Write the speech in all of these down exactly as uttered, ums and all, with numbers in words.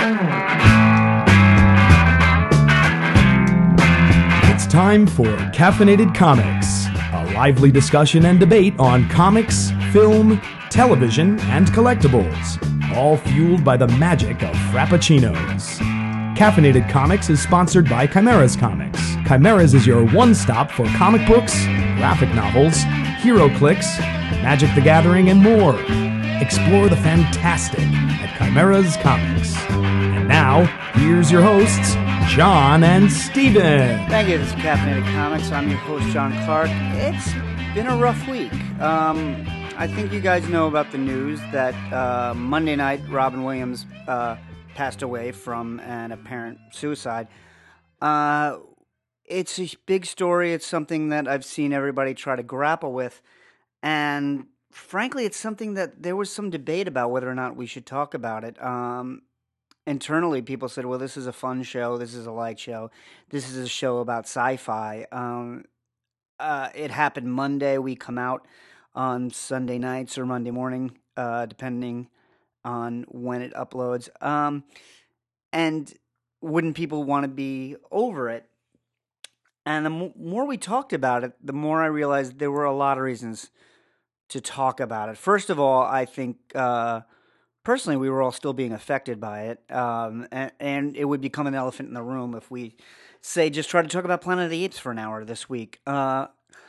It's time for Caffeinated Comics, a lively discussion and debate on comics, film, television, and collectibles, all fueled by the magic of Frappuccinos. Caffeinated Comics is sponsored by Chimeras Comics. Chimeras is your one-stop for comic books, graphic novels, HeroClix, Magic the Gathering, and more. Explore the fantastic at Chimeras Comics. And now, here's your hosts, John and Steven. Thank you. This is Caffeinated Comics. I'm your host, John Clark. It's been a rough week. Um, I think you guys know about the news that uh, Monday night, Robin Williams uh, passed away from an apparent suicide. Uh, it's a big story. It's something that I've seen everybody try to grapple with. And frankly, it's something that there was some debate about whether or not we should talk about it. Um, internally, people said, well, this is a fun show. This is a light show. This is a show about sci-fi. Um, uh, it happened Monday. We come out on Sunday nights or Monday morning, uh, depending on when it uploads. Um, and wouldn't people want to be over it? And the m- more we talked about it, the more I realized there were a lot of reasons to talk about it. First of all, I think uh, personally we were all still being affected by it, um, and, and it would become an elephant in the room if we, say, just try to talk about Planet of the Apes for an hour this week. Uh,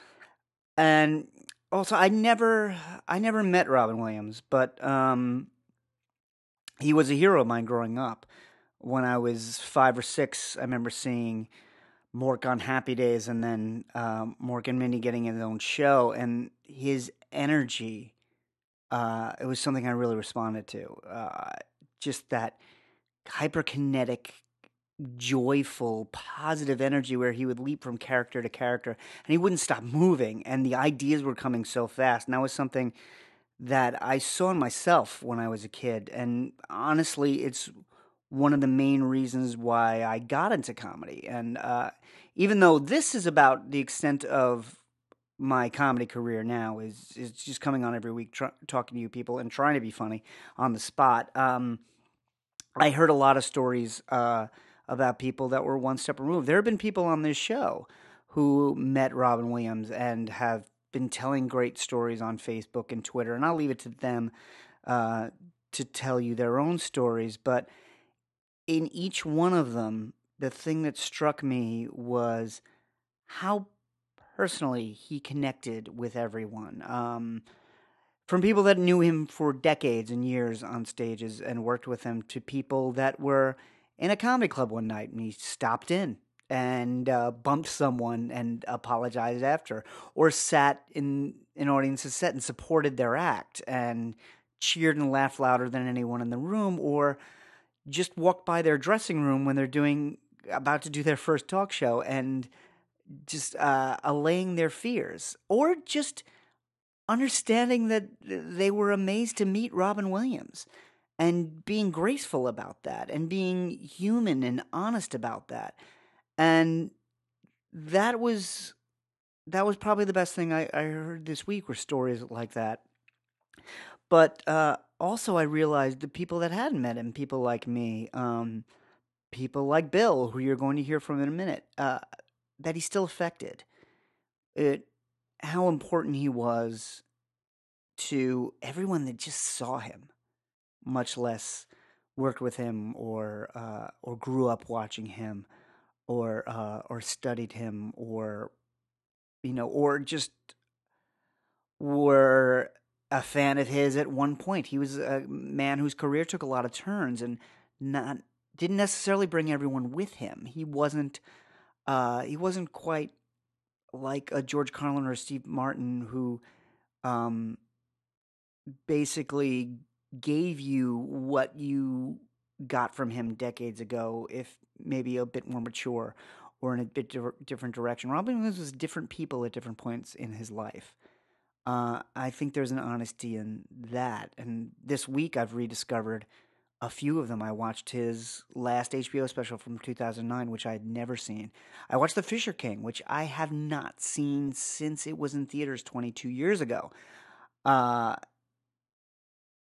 and also, I never, I never met Robin Williams, but um, he was a hero of mine growing up. When I was five or six, I remember seeing Mork on Happy Days, and then um, Mork and Mindy getting his own show, and his energy, uh, it was something I really responded to. Uh, just that hyperkinetic, joyful, positive energy where he would leap from character to character, and he wouldn't stop moving, and the ideas were coming so fast, and that was something that I saw in myself when I was a kid, and honestly, it's one of the main reasons why I got into comedy. And uh, even though this is about the extent of my comedy career now, is is just coming on every week, tr- talking to you people and trying to be funny on the spot, um, I heard a lot of stories uh, about people that were one step removed. There have been people on this show who met Robin Williams and have been telling great stories on Facebook and Twitter, and I'll leave it to them uh, to tell you their own stories, but in each one of them, the thing that struck me was how personally he connected with everyone. Um, from people that knew him for decades and years on stages and worked with him to people that were in a comedy club one night and he stopped in and uh, bumped someone and apologized after, or sat in an audience's set and supported their act and cheered and laughed louder than anyone in the room, or just walked by their dressing room when they're doing about to do their first talk show and just uh, allaying their fears, or just understanding that they were amazed to meet Robin Williams and being graceful about that and being human and honest about that. And that was that was probably the best thing I, I heard this week, were stories like that. But uh, also I realized the people that hadn't met him, people like me, um, people like Bill, who you're going to hear from in a minute, uh, that he still affected. It, how important he was to everyone that just saw him, much less worked with him or uh, or grew up watching him, or uh, or studied him, or you know, or just were a fan of his at one point. He was a man whose career took a lot of turns and not didn't necessarily bring everyone with him. He wasn't uh, he wasn't quite like a George Carlin or a Steve Martin, who um, basically gave you what you got from him decades ago, if maybe a bit more mature or in a bit di- different direction. Robin Williams was different people at different points in his life. Uh, I think there's an honesty in that. And this week I've rediscovered a few of them. I watched his last H B O special from two thousand nine, which I had never seen. I watched The Fisher King, which I have not seen since it was in theaters twenty-two years ago. Uh,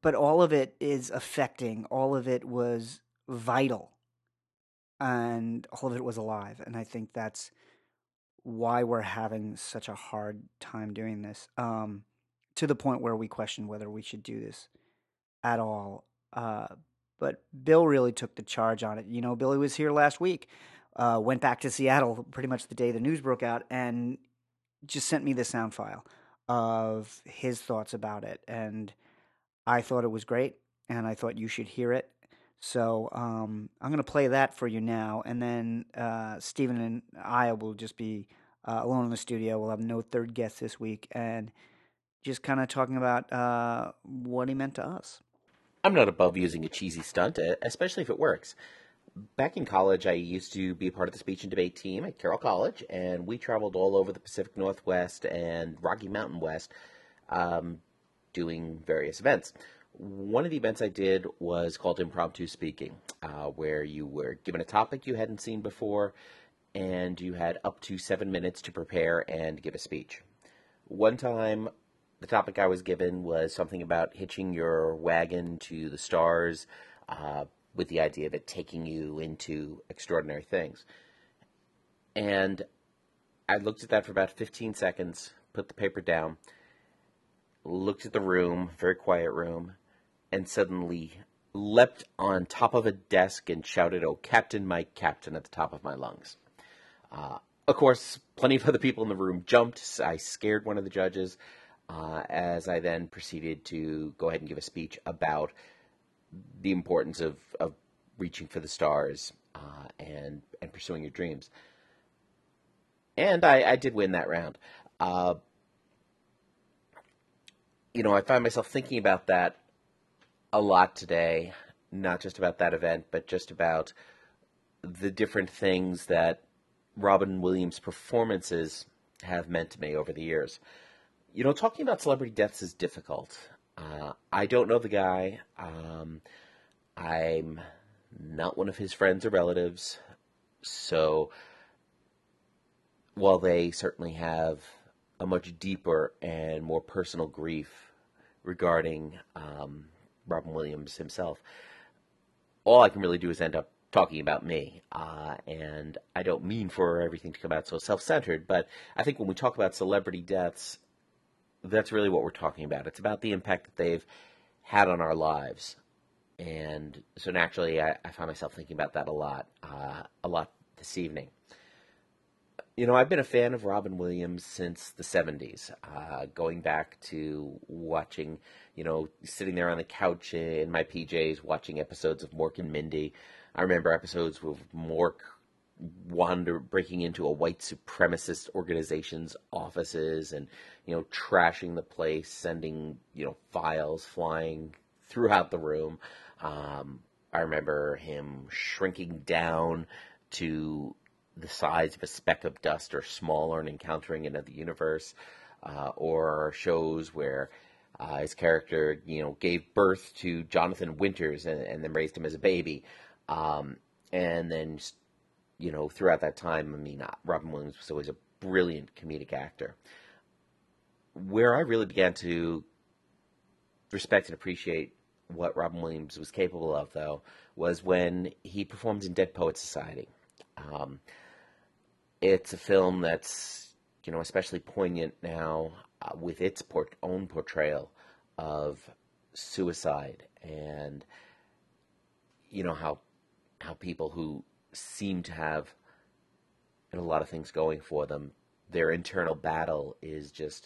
but all of it is affecting. All of it was vital, and all of it was alive. And I think that's why we're having such a hard time doing this, um, to the point where we question whether we should do this at all. Uh, but Bill really took the charge on it. You know, Billy was here last week, uh, went back to Seattle pretty much the day the news broke out, and just sent me the sound file of his thoughts about it. And I thought it was great, and I thought you should hear it. So um, I'm going to play that for you now, and then uh, Stephen and I will just be uh, alone in the studio. We'll have no third guest this week, and just kind of talking about uh, what he meant to us. I'm not above using a cheesy stunt, especially if it works. Back in college, I used to be a part of the speech and debate team at Carroll College, and we traveled all over the Pacific Northwest and Rocky Mountain West um, doing various events. One of the events I did was called Impromptu Speaking, uh, where you were given a topic you hadn't seen before, and you had up to seven minutes to prepare and give a speech. One time, the topic I was given was something about hitching your wagon to the stars, uh, with the idea of it taking you into extraordinary things. And I looked at that for about fifteen seconds, put the paper down, looked at the room, very quiet room, and suddenly leapt on top of a desk and shouted, "Oh, Captain Mike, Captain," at the top of my lungs. Uh, of course, plenty of other people in the room jumped. I scared one of the judges, uh, as I then proceeded to go ahead and give a speech about the importance of, of reaching for the stars uh, and and pursuing your dreams. And I, I did win that round. Uh, you know, I find myself thinking about that a lot today, not just about that event, but just about the different things that Robin Williams' performances have meant to me over the years. You know, talking about celebrity deaths is difficult. Uh, I don't know the guy. Um, I'm not one of his friends or relatives. So, while they certainly have a much deeper and more personal grief regarding um, Robin Williams himself, all I can really do is end up talking about me. Uh, and I don't mean for everything to come out so self-centered, but I think when we talk about celebrity deaths, that's really what we're talking about. It's about the impact that they've had on our lives. And so naturally, I, I find myself thinking about that a lot, uh, a lot this evening. You know, I've been a fan of Robin Williams since the seventies, uh, going back to watching, you know, sitting there on the couch in my P Js watching episodes of Mork and Mindy. I remember episodes with Mork wander breaking into a white supremacist organization's offices and, you know, trashing the place, sending, you know, files flying throughout the room. Um, I remember him shrinking down to the size of a speck of dust or smaller and encountering another universe, uh, or shows where uh, his character, you know, gave birth to Jonathan Winters and, and then raised him as a baby. Um, and then, you know, throughout that time, I mean, Robin Williams was always a brilliant comedic actor. Where I really began to respect and appreciate what Robin Williams was capable of, though, was when he performed in Dead Poets Society. Um, it's a film that's, you know, especially poignant now uh, with its port- own portrayal of suicide and, you know, how how people who seem to have a lot of things going for them, their internal battle is just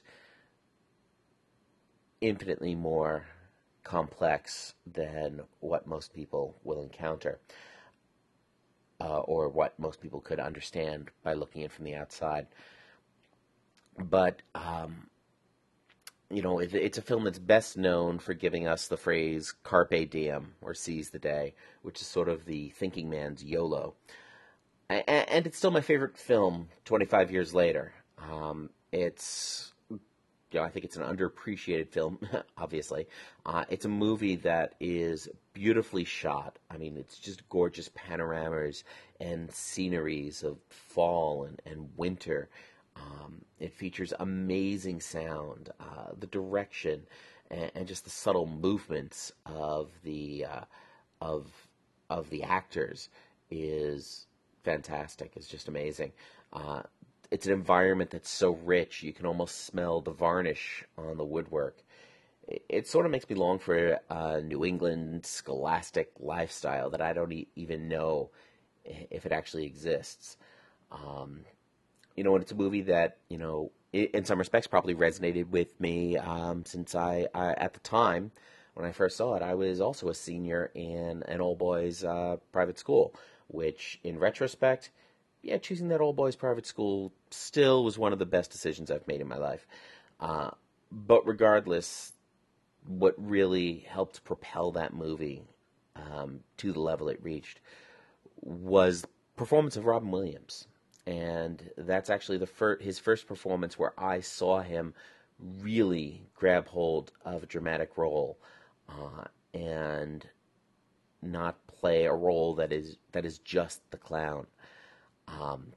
infinitely more complex than what most people will encounter, uh, or what most people could understand by looking in from the outside. But, um, you know, it, it's a film that's best known for giving us the phrase carpe diem, or seize the day, which is sort of the thinking man's YOLO. And, and it's still my favorite film twenty-five years later. Um, it's... You know, I think it's an underappreciated film, obviously. Uh, it's a movie that is beautifully shot. I mean, it's just gorgeous panoramas and sceneries of fall and, and winter. Um, it features amazing sound. Uh, the direction and, and just the subtle movements of the uh, of of the actors is fantastic. It's just amazing. Uh, it's an environment that's so rich, you can almost smell the varnish on the woodwork. It, it sort of makes me long for a New England scholastic lifestyle that I don't e- even know if it actually exists. Um, you know, and it's a movie that, you know, in some respects probably resonated with me um, since I, I, at the time, when I first saw it, I was also a senior in an all-boys uh, private school, which, in retrospect, yeah, choosing that all-boys private school still was one of the best decisions I've made in my life. Uh, but regardless, what really helped propel that movie um, to the level it reached was the performance of Robin Williams. And that's actually the fir- his first performance where I saw him really grab hold of a dramatic role uh, and not play a role that is that is just the clown. Um,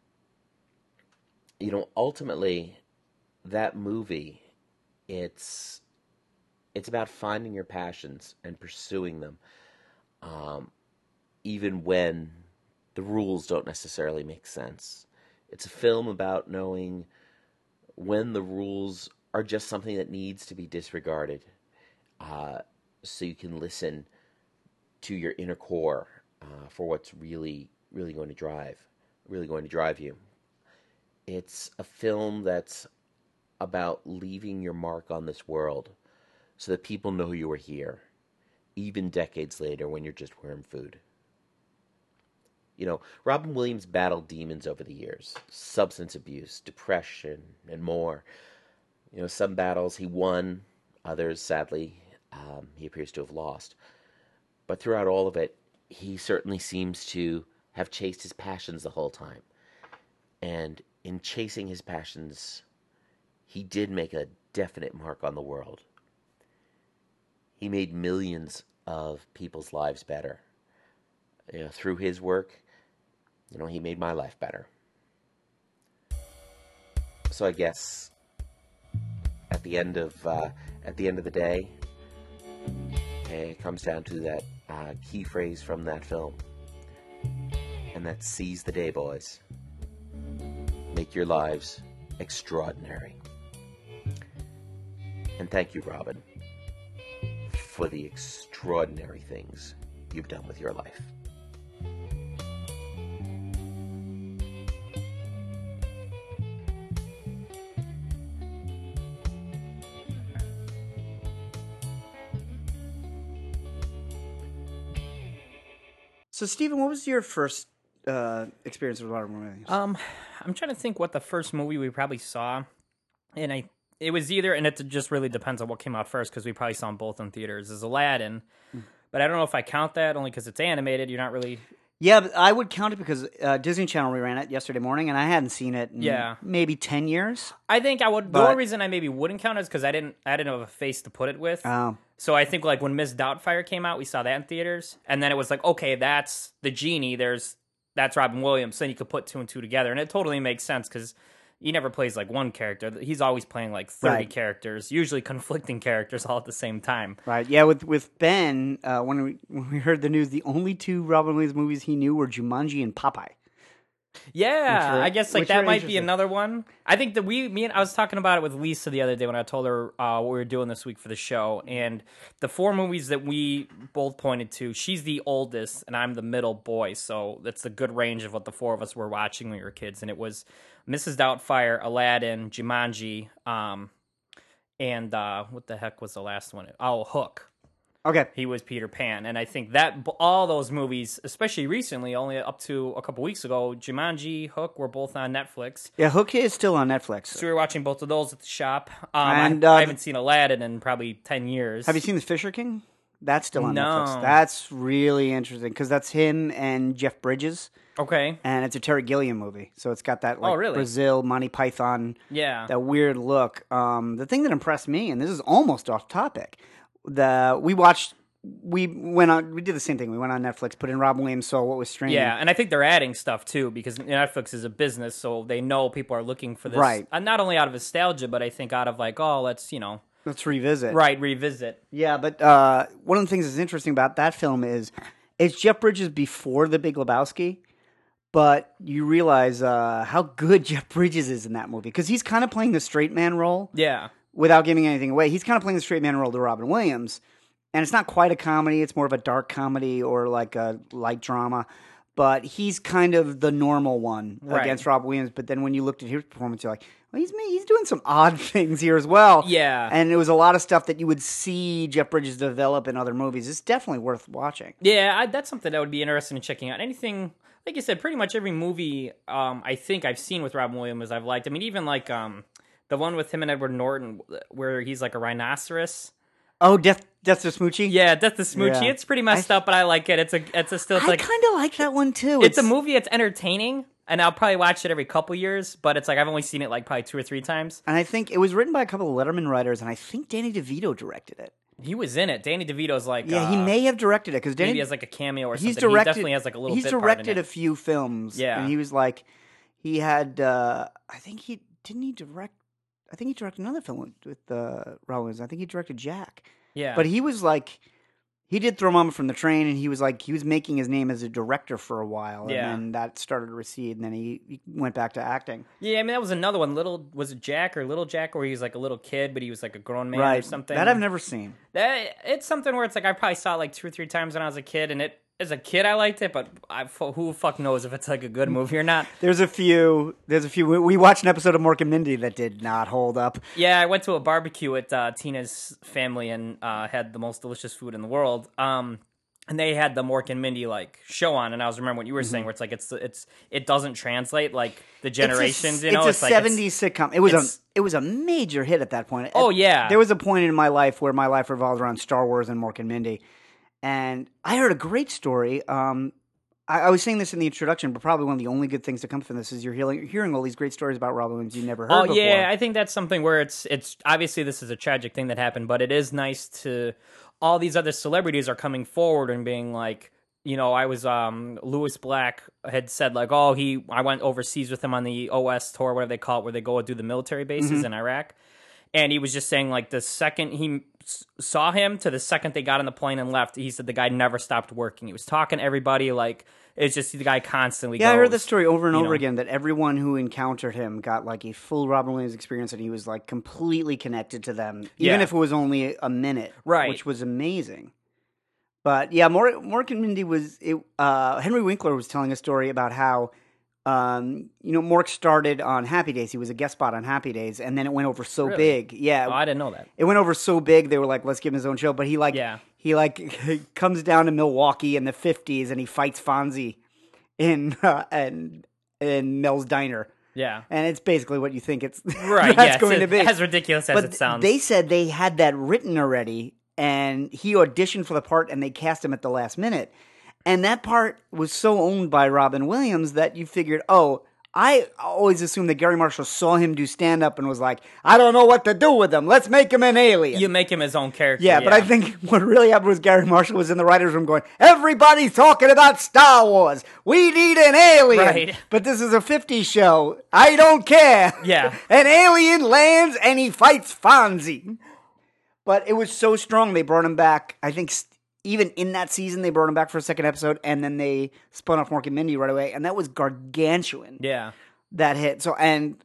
you know, ultimately, that movie, it's it's about finding your passions and pursuing them, um, even when the rules don't necessarily make sense. It's a film about knowing when the rules are just something that needs to be disregarded, uh, so you can listen to your inner core uh, for what's really, really going to drive, really going to drive you. It's a film that's about leaving your mark on this world so that people know you were here, even decades later when you're just worm food. You know, Robin Williams battled demons over the years, substance abuse, depression, and more. You know, some battles he won, others, sadly, um, he appears to have lost. But throughout all of it, he certainly seems to have chased his passions the whole time. And in chasing his passions, he did make a definite mark on the world. He made millions of people's lives better. You know, through his work, you know, he made my life better. So I guess at the end of uh, at the end of the day, it comes down to that uh, key phrase from that film, and that's "Seize the day, boys. Make your lives extraordinary." And thank you, Robin, for the extraordinary things you've done with your life. So, Stephen, what was your first uh, experience with Robin Williams? Um, I'm trying to think what the first movie we probably saw, and I it was either, and it just really depends on what came out first because we probably saw them both in theaters. Is Aladdin, mm. but I don't know if I count that only because it's animated. You're not really. Yeah, but I would count it because uh, Disney Channel reran it yesterday morning, and I hadn't seen it in yeah. maybe ten years. I think I would. But, the only reason I maybe wouldn't count it is because I didn't. I didn't have a face to put it with. Oh. So I think like when Miss Doubtfire came out, we saw that in theaters, and then it was like, okay, that's the genie. There's that's Robin Williams. So then you could put two and two together, and it totally makes sense because he never plays like one character. He's always playing like thirty right. characters, usually conflicting characters all at the same time. Right. Yeah. With with Ben, uh, when we when we heard the news, the only two Robin Williams movies he knew were Jumanji and Popeye. Yeah, were, I guess like that might be another one. I think that we, me and I was talking about it with Lisa the other day when I told her uh, what we were doing this week for the show, and the four movies that we both pointed to. She's the oldest, and I'm the middle boy, so that's the good range of what the four of us were watching when we were kids. And it was Missus Doubtfire, Aladdin, Jumanji, um, and uh, what the heck was the last one? Oh, Hook. Okay. He was Peter Pan. And I think that all those movies, especially recently, only up to a couple weeks ago, Jumanji, Hook were both on Netflix. Yeah, Hook is still on Netflix. So we were watching both of those at the shop. Um, and, I, uh, I haven't seen Aladdin in probably ten years. Have you seen The Fisher King? That's still on no. Netflix. That's really interesting because that's him and Jeff Bridges. Okay. And it's a Terry Gilliam movie. So it's got that like oh, really? Brazil, Monty Python, yeah. that weird look. Um, the thing that impressed me, and this is almost off topic, the we watched... We went on. We did the same thing. We went on Netflix, put in Robin Williams, saw what was streaming. Yeah, and I think they're adding stuff too because Netflix is a business, so they know people are looking for this. Right. Uh, not only out of nostalgia, but I think out of like, oh, let's you know, Let's revisit. Right, revisit. Yeah, but uh, one of the things that's interesting about that film is it's Jeff Bridges before The Big Lebowski, but you realize uh, how good Jeff Bridges is in that movie because he's kind of playing the straight man role. Yeah. Without giving anything away, he's kind of playing the straight man role to Robin Williams, and it's not quite a comedy; it's more of a dark comedy or like a light drama. But he's kind of the normal one Right. against Robin Williams. But then when you looked at his performance, you're like, well, he's he's doing some odd things here as well. Yeah. and it was a lot of stuff that you would see Jeff Bridges develop in other movies. It's definitely worth watching. Yeah, I, that's something that would be interesting in checking out. Anything, like you said, pretty much every movie um, I think I've seen with Robin Williams I've liked. I mean, even like um, the one with him and Edward Norton where he's like a rhinoceros. Oh, Death Death to Smoochie. Yeah, Death to Smoochie. Yeah. It's pretty messed I- up, but I like it. It's a, it's a still it's I like kind of like that one too. it's a movie. It's entertaining, and I'll probably watch it every couple years. But it's like I've only seen it like probably two or three times. and I think it was written by a couple of Letterman writers, and I think Danny DeVito directed it. He was in it. Danny DeVito's like Yeah, he uh, may have directed it because Danny maybe has like a cameo or something. he's directed. He definitely has like a little. He's bit part in directed it. a few films. Yeah. and he was like, he had. Uh, I think he didn't he direct. I think he directed another film with, with uh, Rollins. I think he directed Jack. Yeah, But he was like, he did Throw Mama from the Train, and he was like, he was making his name as a director for a while, Yeah. and then that started to recede, and then he, he went back to acting. yeah. I mean, that was another one. Little was it Jack or Little Jack, where he was like a little kid, but he was like a grown man or right, something. that I've never seen. That it's something where it's like I probably saw it like two or three times when I was a kid, and it as a kid I liked it, but I, who the fuck knows if it's like a good movie or not. There's a few. There's a few. We, we watched an episode of Mork and Mindy that did not hold up. Yeah, I went to a barbecue at uh, Tina's family and uh, had the most delicious food in the world. Um, and they had the Mork and Mindy like show on, and I was remembering what you were saying, where it's like it's it's it doesn't translate like the generations. It's a, you know, it's a like seventies sitcom. It was a it's- it was a major hit at that point. Oh, yeah. there was a point in my life where my life revolved around Star Wars and Mork and Mindy, and I heard a great story. Um, I, I was saying this in the introduction, but probably one of the only good things to come from this is you're hearing, hearing all these great stories about Robin Williams you never heard Oh before. yeah, I think that's something where it's it's obviously this is a tragic thing that happened, but it is nice to all these other celebrities are coming forward and being like, you know, I was um Lewis Black had said like, oh, he I went overseas with him on the O S tour, whatever they call it, where they go and do the military bases Mm-hmm. in Iraq. And he was just saying, like, the second he s- saw him to the second they got on the plane and left, he said the guy never stopped working. He was talking to everybody, like, it's just the guy constantly Yeah, goes. I heard this story over and you over know. again that everyone who encountered him got like a full Robin Williams experience, and he was like completely connected to them, even Yeah. if it was only a minute, Right. Which was amazing. But yeah, Mork, Mork and Mindy was. It, uh, Henry Winkler was telling a story about how, um, you know, Mork started on Happy Days. He was a guest spot on Happy Days, and then it went over so Really? big. Yeah, Oh, I didn't know that. it went over so big they were like, let's give him his own show. But he like, Yeah. he like comes down to Milwaukee in the fifties, and he fights Fonzie in uh, in in Mel's Diner. Yeah. And it's basically what you think it's Right, that's yeah. going it's, to be. as ridiculous as But it sounds. they said they had that written already, and he auditioned for the part, and they cast him at the last minute. And that part was so owned by Robin Williams that you figured, oh, I always assumed that Gary Marshall saw him do stand up and was like, I don't know what to do with him. Let's make him an alien. you make him his own character. yeah, but I think what really happened was Gary Marshall was in the writer's room going, everybody's talking about Star Wars. We need an alien. Right. But this is a fifties show. I don't care. Yeah. An alien lands and he fights Fonzie. But it was so strong, they brought him back. I think st- even in that season, they brought him back for a second episode, and then they spun off Mork and Mindy right away, and that was gargantuan. Yeah. That hit. So, and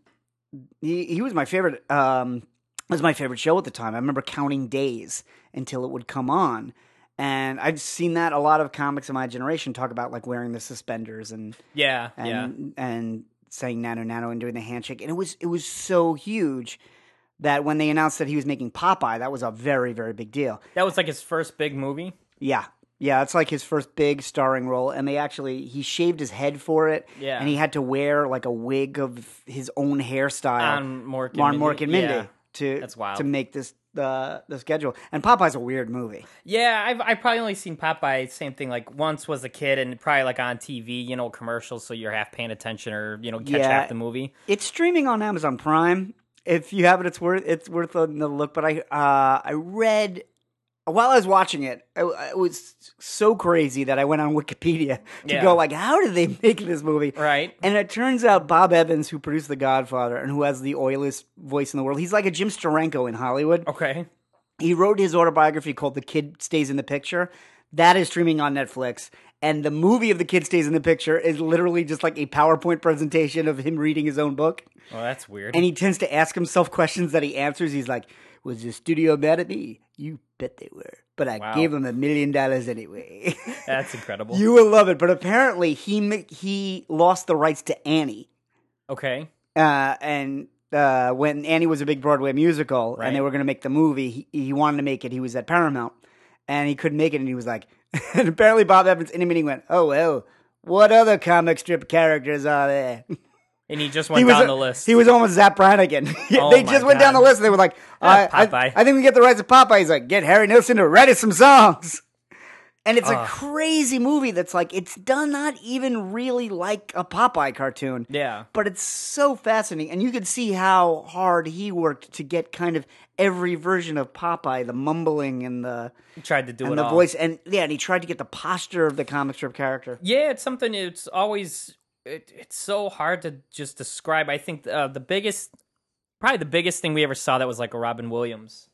he he was my favorite. Um, was my favorite show at the time. I remember counting days until it would come on, and I've seen that a lot of comics of my generation talk about like wearing the suspenders and Yeah. and yeah. and saying nano nano and doing the handshake, and it was it was so huge that when they announced that he was making Popeye, that was a very very big deal. That was like his first big movie. Yeah. Yeah, it's like his first big starring role, and they actually he shaved his head for it, Yeah. and he had to wear like a wig of his own hairstyle On Mork and on Mindy. Mork and Mindy Yeah. to That's wild. to make this the the schedule. And Popeye's a weird movie. Yeah, I've I probably only seen Popeye. Same thing. Like once was a kid, and probably like on T V, you know, commercials, so you're half paying attention or you know catch Yeah. half the movie. It's streaming on Amazon Prime. If you have it, it's worth it's worth a the look. But I uh, I read while I was watching it, it, it was so crazy that I went on Wikipedia to Yeah. go like, how did they make this movie? Right. And it turns out Bob Evans, who produced The Godfather and who has the oiliest voice in the world, he's like a Jim Steranko in Hollywood. Okay. He wrote his autobiography called The Kid Stays in the Picture. That is streaming on Netflix. And the movie of The Kid Stays in the Picture is literally just like a PowerPoint presentation of him reading his own book. Well, that's weird. And he tends to ask himself questions that he answers. He's like, was the studio mad at me? You bet they were. But I Wow. gave him a million dollars anyway. That's incredible. You will love it. But apparently he ma- he lost the rights to Annie. Okay. Uh, and uh, when Annie was a big Broadway musical Right. and they were going to make the movie, he, he wanted to make it. He was at Paramount. And he couldn't make it. And he was like, and apparently Bob Evans in a meeting went, oh, well, what other comic strip characters are there? And he just He went was, down the list. he was almost Zapp Brannigan. Oh they my just went down the God. list and they were like, Ah, I, I, Popeye. I think we get the rights of Popeye. He's like, get Harry Nilsson to write us some songs. And it's a Ah. crazy movie that's like, it's done not even really like a Popeye cartoon. Yeah. But it's so fascinating. And you could see how hard he worked to get kind of every version of Popeye, the mumbling and the He tried to do and it the all. voice. And yeah, and he tried to get the posture of the comic strip character. Yeah, it's something. It's always. It, it's so hard to just describe. I think uh, the biggest, probably the biggest thing we ever saw that was like a Robin Williams.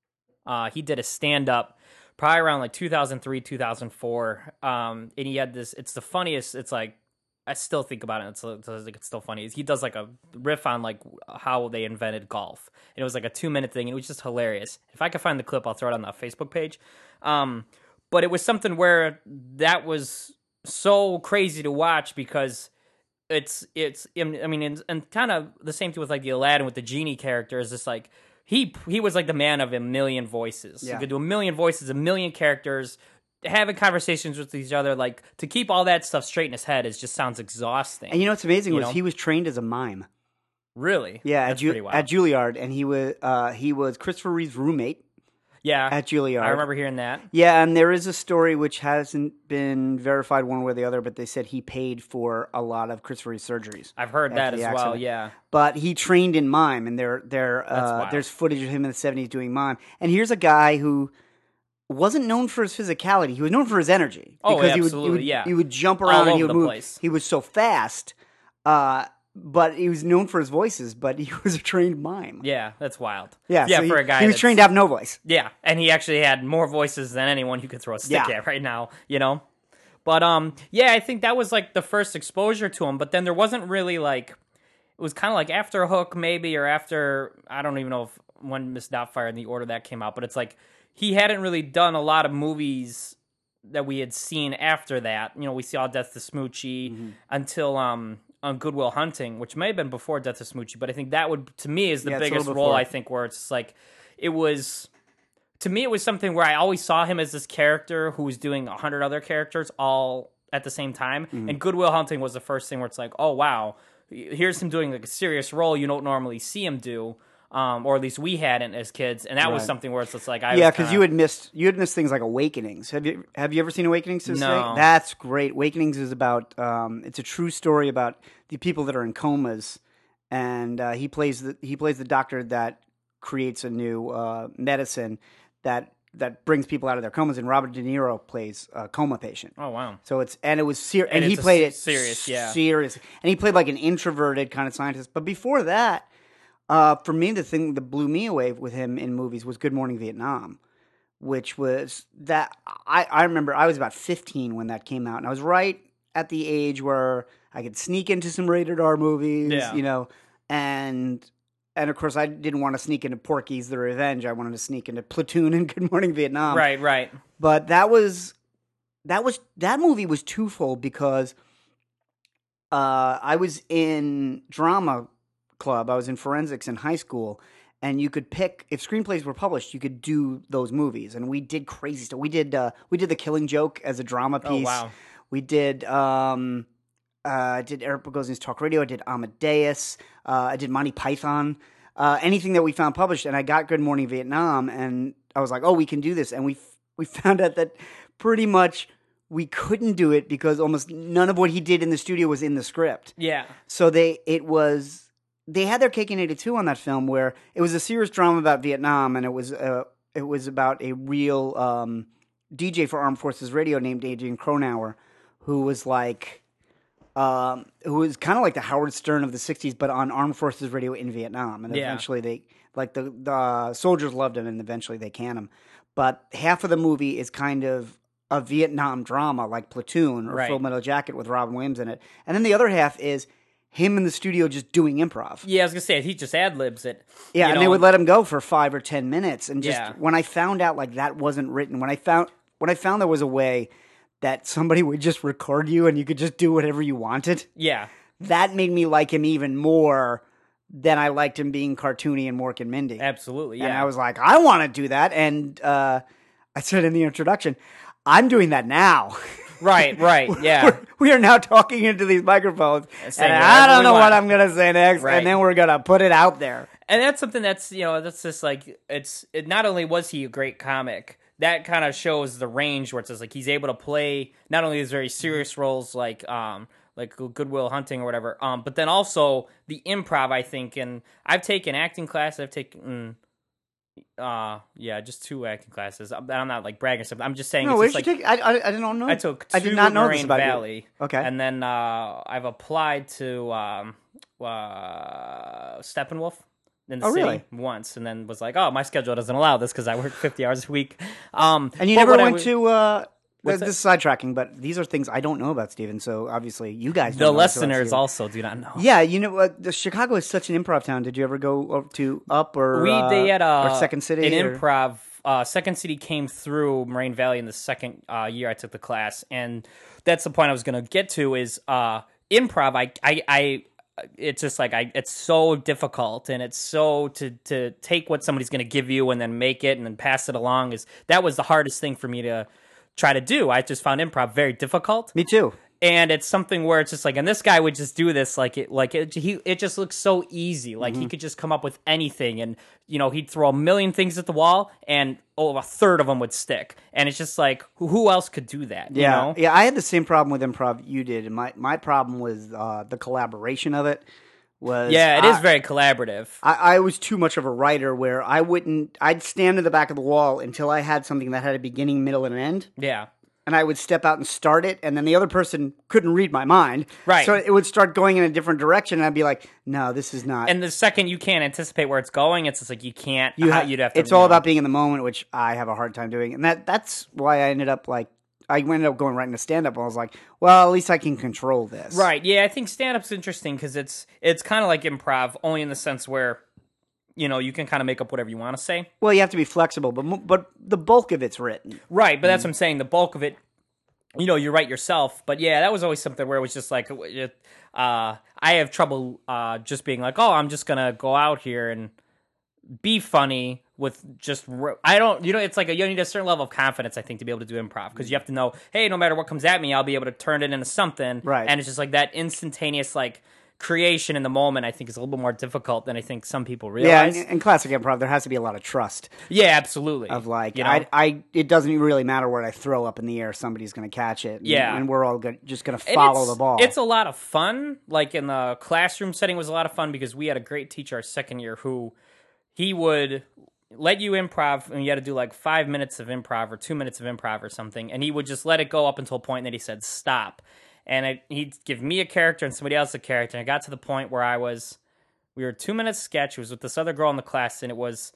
Uh, he did a stand up, probably around like two thousand three, two thousand four. Um, and he had this. It's the funniest. It's like I still think about it. It's, it's like it's still funny. He does like a riff on like how they invented golf, and it was like a two minute thing, and it was just hilarious. If I could find the clip, I'll throw it on the Facebook page. Um, but it was something where that was so crazy to watch because it's it's I mean and, and kind of the same thing with like the Aladdin with the genie character is just like he he was like the man of a million voices. Yeah. He could do a million voices, a million characters, having conversations with each other. Like to keep all that stuff straight in his head is just sounds exhausting. And you know what's amazing You was know? he was trained as a mime. Really, Yeah, at, that's Ju- pretty wild. at Juilliard, and he was uh, he was Christopher Reeve's roommate yeah, at Juilliard. I remember hearing that. Yeah, and there is a story which hasn't been verified one way or the other, but they said he paid for a lot of Christopher Reeve's surgeries. I've heard that after as the well. accident. Yeah, But he trained in mime, and there there That's uh, wild. there's footage of him in the seventies doing mime. And here's a guy who wasn't known for his physicality; he was known for his energy. Oh, because he would, absolutely, he would, yeah. He would jump All around and he over would the move. place. He was so fast, uh, but he was known for his voices. But he was a trained mime. yeah, that's wild. yeah. yeah, so for he, a guy he was that's- trained to have no voice. Yeah, and he actually had more voices than anyone you could throw a stick Yeah. at right now, you know? But um yeah, I think that was like the first exposure to him, but then there wasn't really like it was kind of like after Hook maybe or after I don't even know if when Miss Doubtfire in the order that came out, but it's like he hadn't really done a lot of movies that we had seen after that. You know, we saw Death to Smoochie Mm-hmm. until um on Good Will Hunting, which may have been before Death to Smoochie, but I think that would to me is the Yeah, it's a biggest little role before. I think where it's like it was to me it was something where I always saw him as this character who was doing a hundred other characters all at the same time. Mm-hmm. And Good Will Hunting was the first thing where it's like, oh wow, here's him doing like a serious role you don't normally see him do. Um, or at least we hadn't as kids, and that was Right. something where it's just like I Yeah, was because kinda- you had missed you had missed things like Awakenings. Have you have you ever seen Awakenings? To this No. day? That's great. Awakenings is about um, it's a true story about the people that are in comas, and uh, he plays the he plays the doctor that creates a new uh, medicine that that brings people out of their comas. And Robert De Niro plays a coma patient. oh wow, So it's and it was serious, and, And he it's a played s- it serious, yeah. serious, and he played like an introverted kind of scientist. But before that, uh, for me, the thing that blew me away with him in movies was Good Morning Vietnam, which was that I I remember I was about fifteen when that came out, and I was right at the age where I could sneak into some rated R movies, Yeah. you know, and. And of course, I didn't want to sneak into Porky's The Revenge. I wanted to sneak into Platoon and Good Morning Vietnam. right, right, But that was that was that movie was twofold because uh, I was in drama club. I was in forensics in high school, and you could pick if screenplays were published. You could do those movies, and we did crazy stuff. We did uh, we did The Killing Joke as a drama Oh, piece. wow. We did. Um, uh, I did Eric Bogosian's Talk Radio. I did Amadeus. Uh, I did Monty Python. Uh, anything that we found published, and I got Good Morning Vietnam, and I was like, "Oh, we can do this." And we f- we found out that pretty much we couldn't do it because almost none of what he did in the studio was in the script. yeah, So they it was they had their cake and ate it too on that film, where it was a serious drama about Vietnam, and it was uh, it was about a real um, D J for Armed Forces Radio named Adrian Cronauer, who was like, um, who was kind of like the Howard Stern of the sixties, but on Armed Forces Radio in Vietnam. And Yeah. eventually they, like the, the soldiers loved him and eventually they can him. But half of the movie is kind of a Vietnam drama like Platoon or Right. Full Metal Jacket with Robin Williams in it. And then the other half is him in the studio just doing improv. Yeah, I was gonna say he just ad libs it. Yeah, you and know? they would let him go for five or ten minutes. And just Yeah. when I found out like that wasn't written, when I found when I found there was a way that somebody would just record you and you could just do whatever you wanted, Yeah, that made me like him even more than I liked him being cartoony and Mork and Mindy. absolutely. Yeah, And I was like, I want to do that. And uh, I said in the introduction, I'm doing that now. right, right. Yeah, We're- we are now talking into these microphones, saying and whatever I don't we know want. what I'm going to say next, Right. and then we're going to put it out there. and that's something that's you know that's just like it's it. Not only was he a great comic, that kind of shows the range where it's just like he's able to play not only these very serious roles like um like Goodwill Hunting or whatever, um, but then also the improv. I think, and I've taken acting classes. I've taken. Uh yeah, just two acting classes. I'm, I'm not like bragging or something. I'm just saying. No, it's where just did like, you take? I, I, I didn't know. I took two I did not know Moraine this about Valley. you. Okay. And then uh, I've applied to um, uh, Steppenwolf in the Oh, city really? once, and then was like, oh, my schedule doesn't allow this because I work fifty hours a week. Um, And you but never what I went would- to. Uh, What's this is sidetracking, but these are things I don't know about Steven. So obviously, you guys. the don't know much about listeners Steven. also do not know. Yeah, you know what? The Chicago is such an improv town. Did you ever go up to Up or We uh, they had a or Second City? an or- improv. Uh, Second City came through Moraine Valley in the second uh, year I took the class, and that's the point I was going to get to. Is uh, improv? I, I, I, it's just like I. It's so difficult, and it's so to to take what somebody's going to give you and then make it and then pass it along. Is that was the hardest thing for me to try to do. I just found improv very difficult. Me too. And it's something where it's just like, and this guy would just do this like it, like it, he, it just looks so easy. Like Mm-hmm. he could just come up with anything, and you know, he'd throw a million things at the wall, and oh, a third of them would stick. And it's just like, who, who else could do that? You Yeah, know? yeah. I had the same problem with improv you did, and my my problem was uh, the collaboration of it. Was Yeah, it I, is very collaborative. I, I was too much of a writer where I wouldn't. I'd stand in the back of the wall until I had something that had a beginning, middle, and an end. Yeah. And I would step out and start it, and then the other person couldn't read my mind. Right. So it would start going in a different direction, and I'd be like, no, this is not. And the second you can't anticipate where it's going, it's just like you can't. you uh, ha- you'd have to. it's you all know. about being in the moment, which I have a hard time doing. And that that's why I ended up like, I ended up going right into stand-up, and I was like, well, at least I can control this. Right. Yeah, I think stand-up's interesting because it's it's kind of like improv, only in the sense where, you know, you can kind of make up whatever you want to say. Well, you have to be flexible, but mo- but the bulk of it's written. Right, but that's Mm. what I'm saying. The bulk of it, you know, you write yourself. But yeah, that was always something where it was just like, it, uh, I have trouble uh, just being like, oh, I'm just gonna go out here and be funny with just. I don't, you know, it's like a, you need a certain level of confidence, I think, to be able to do improv because you have to know, hey, no matter what comes at me, I'll be able to turn it into something. Right. And it's just like that instantaneous like creation in the moment. I think is a little bit more difficult than I think some people Yeah, realize. in, in classic improv, there has to be a lot of trust Yeah, absolutely. of like, you know? I, I, it doesn't really matter what I throw up in the air, somebody's going to catch it. And, Yeah. and we're all go- just going to And follow it's- the ball. It's a lot of fun. Like in the classroom setting was a lot of fun because we had a great teacher our second year who he would let you improv and you had to do like five minutes of improv or two minutes of improv or something. And he would just let it go up until a point that he said, stop. And it, he'd give me a character and somebody else a character. And it got to the point where I was, we were two minutes sketch. It was with this other girl in the class and it was,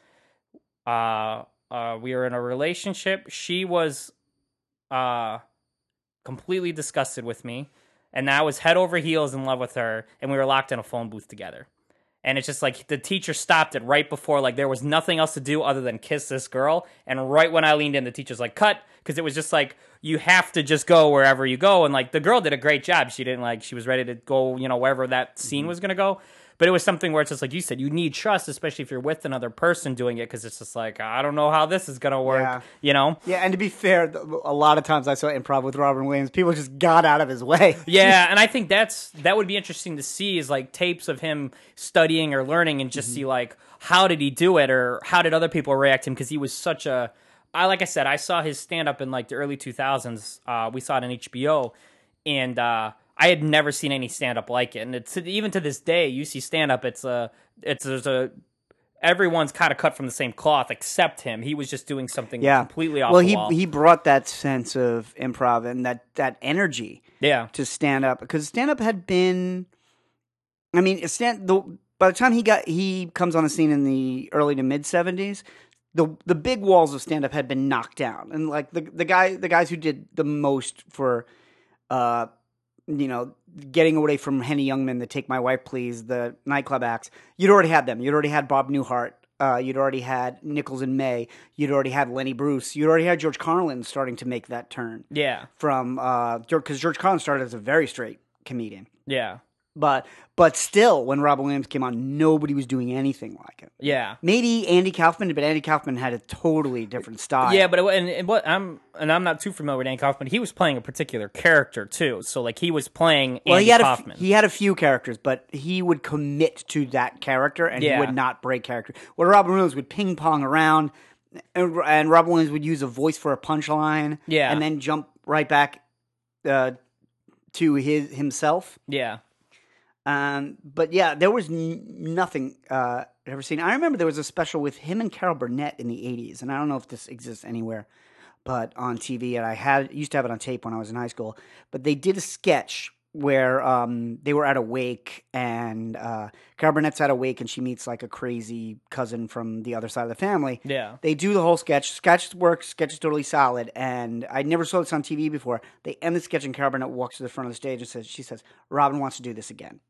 uh, uh, we were in a relationship. She was, uh, completely disgusted with me. And I was head over heels in love with her, and we were locked in a phone booth together. And it's just like the teacher stopped it right before, like there was nothing else to do other than kiss this girl. And right when I leaned in, the teacher's like, cut, because it was just like you have to just go wherever you go. And like the girl did a great job. She didn't like she was ready to go, you know, wherever that scene was gonna go. But it was something where it's just like you said, you need trust, especially if you're with another person doing it, because it's just like I don't know how this is gonna work, Yeah. you know. yeah, and to be fair, th- a lot of times I saw improv with Robin Williams, people just got out of his way. Yeah, and I think that's that would be interesting to see is like tapes of him studying or learning and just Mm-hmm. see like how did he do it or how did other people react to him because he was such a I like I said I saw his stand up in like the early two thousands. Uh, we saw it on H B O, and uh, I had never seen any stand up like it. And it's even to this day, you see stand up, it's a it's there's a everyone's kind of cut from the same cloth except him. He was just doing something Yeah. completely off well, the he wall. he brought that sense of improv and that that energy yeah. to stand up because stand up had been. I mean, stand the by the time he got he comes on the scene in the early to mid seventies, the the big walls of stand up had been knocked down, and like the the guy the guys who did the most for, uh, you know, getting away from Henny Youngman, the Take My Wife Please, the nightclub acts, you'd already had them. You'd already had Bob Newhart. Uh, you'd already had Nichols and May. You'd already had Lenny Bruce. You'd already had George Carlin starting to make that turn. Yeah. From because uh, George Carlin started as a very straight comedian. Yeah. But but still, when Robin Williams came on, nobody was doing anything like it. Yeah. Maybe Andy Kaufman, but Andy Kaufman had a totally different style. Yeah, but it, and, and what I'm and I'm not too familiar with Andy Kaufman. He was playing a particular character too, so like he was playing Andy well, he had Kaufman. A, he had a few characters, but he would commit to that character, and Yeah. he would not break character. Where Robin Williams would ping pong around, and, and Robin Williams would use a voice for a punchline, Yeah. and then jump right back uh, to his himself. yeah. Um, but yeah, there was n- nothing uh, I'd ever seen. I remember there was a special with him and Carol Burnett in the eighties, and I don't know if this exists anywhere, but on T V, and I had used to have it on tape when I was in high school. But they did a sketch where um, they were at a wake, and uh, Carol Burnett's at a wake, and she meets like a crazy cousin from the other side of the family. Yeah. They do the whole sketch. Sketch works. Sketch is totally solid. And I never saw this on T V before. They end the sketch, and Carol Burnett walks to the front of the stage and says, "She says Robin wants to do this again."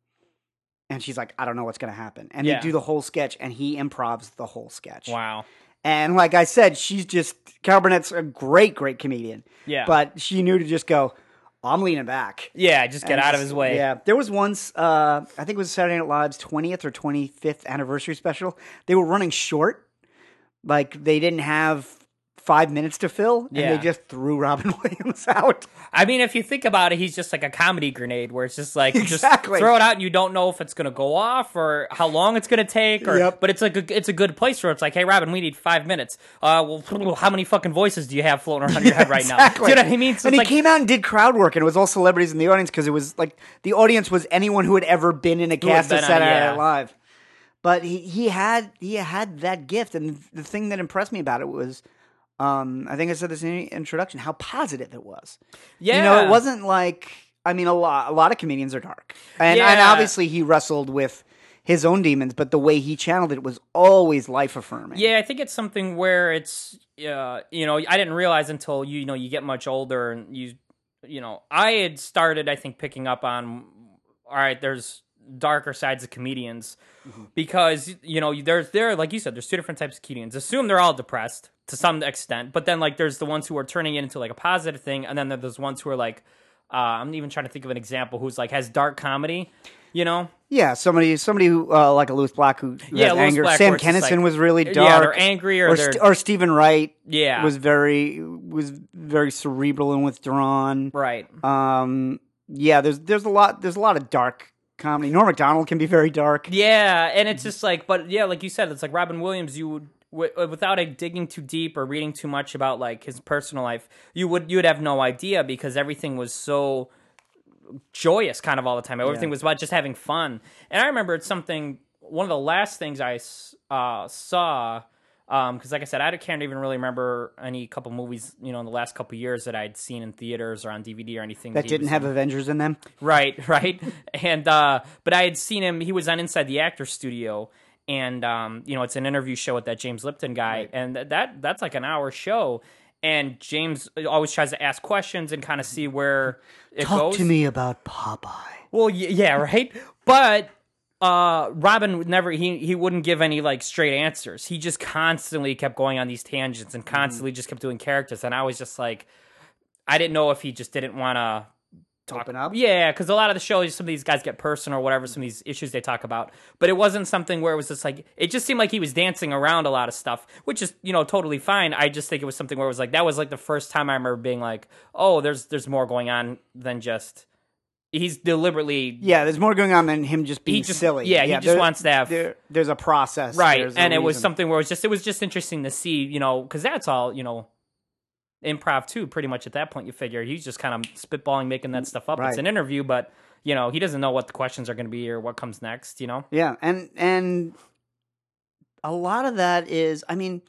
And she's like, I don't know what's going to happen. And Yeah. they do the whole sketch, and he improvs the whole sketch. Wow. And like I said, she's just, Carol Burnett's a great, great comedian. Yeah. But she knew to just go, I'm leaning back. Yeah, just get And out of just- his way. Yeah. There was once, uh, I think it was Saturday Night Live's twentieth or twenty-fifth anniversary special. They were running short. Like, they didn't have five minutes to fill, and Yeah. they just threw Robin Williams out. I mean, if you think about it, he's just like a comedy grenade where it's just like Exactly. just throw it out and you don't know if it's going to go off or how long it's going to take. Or, Yep. But it's like a, it's a good place where it's like, hey, Robin, we need five minutes. Uh, well, how many fucking voices do you have floating around your head right now? Exactly. Do you know what I mean? So and it's he like, came out and did crowd work, and it was all celebrities in the audience because it was like the audience was anyone who had ever been in a had cast of been on- Saturday yeah. Night Live. But he, he had he had that gift, and the thing that impressed me about it was, um, I think I said this in the introduction, how positive it was. yeah, You know, it wasn't like, I mean, a lot a lot of comedians are dark, and, and Yeah. obviously he wrestled with his own demons, but the way he channeled it was always life affirming. Yeah, I think it's something where it's, uh, you know, I didn't realize until you, you know, you get much older and you, you know, I had started, I think, picking up on, all right, there's darker sides of comedians Mm-hmm. because, you know, there's, there, like you said, there's two different types of comedians. Assume they're all depressed to some extent, but then, like, there's the ones who are turning it into, like, a positive thing, and then there's those ones who are, like, uh, I'm even trying to think of an example who's, like, has dark comedy, you know? Yeah, somebody, somebody who, uh, like a Louis Black who, who Yeah, has Louis anger. Black, Sam where it's just Kinison like- was really dark. Yeah, they're angry or, or, they're... St- or Stephen Wright. Yeah. was very was very cerebral and withdrawn. right. Um, yeah, there's there's a lot there's a lot of dark comedy. Norm Macdonald can be very dark. Yeah, and it's just like, but yeah, like you said, it's like Robin Williams. You would, w- without like, digging too deep or reading too much about like his personal life, you would you would have no idea because everything was so joyous, kind of all the time. Everything Yeah. was about just having fun. And I remember it's something. One of the last things I uh, saw. Because, like I said, I can't even really remember any couple movies, you know, in the last couple years that I'd seen in theaters or on D V D or anything That he didn't was have in. Avengers in them. Right, right. and uh but I had seen him, he was on Inside the Actors Studio, and um, you know, it's an interview show with that James Lipton guy, Right. and that that's like an hour show. And James always tries to ask questions and kind of see where it Talk goes. to me about Popeye. Well, y- yeah, right. But uh, Robin would never he he wouldn't give any like straight answers. He just constantly kept going on these tangents and constantly just kept doing characters. And I was just like, I didn't know if he just didn't want to talk Open up? Yeah, because a lot of the shows, some of these guys get personal or whatever. Some of these issues they talk about, but it wasn't something where it was just like it just seemed like he was dancing around a lot of stuff, which is you know totally fine. I just think it was something where it was like that was like the first time I remember being like, oh, there's there's more going on than just. He's deliberately Yeah, there's more going on than him just being He just- silly. yeah, he just there- wants to have- there- there's a process, right, there's a and it was reason. something where it was just it was just interesting to see, you know, because that's all you know, improv too. Pretty much at that point, you figure he's just kind of spitballing, making that stuff up. Right. It's an interview, but you know, he doesn't know what the questions are going to be or what comes next. You know, Yeah, and and a lot of that is, I mean,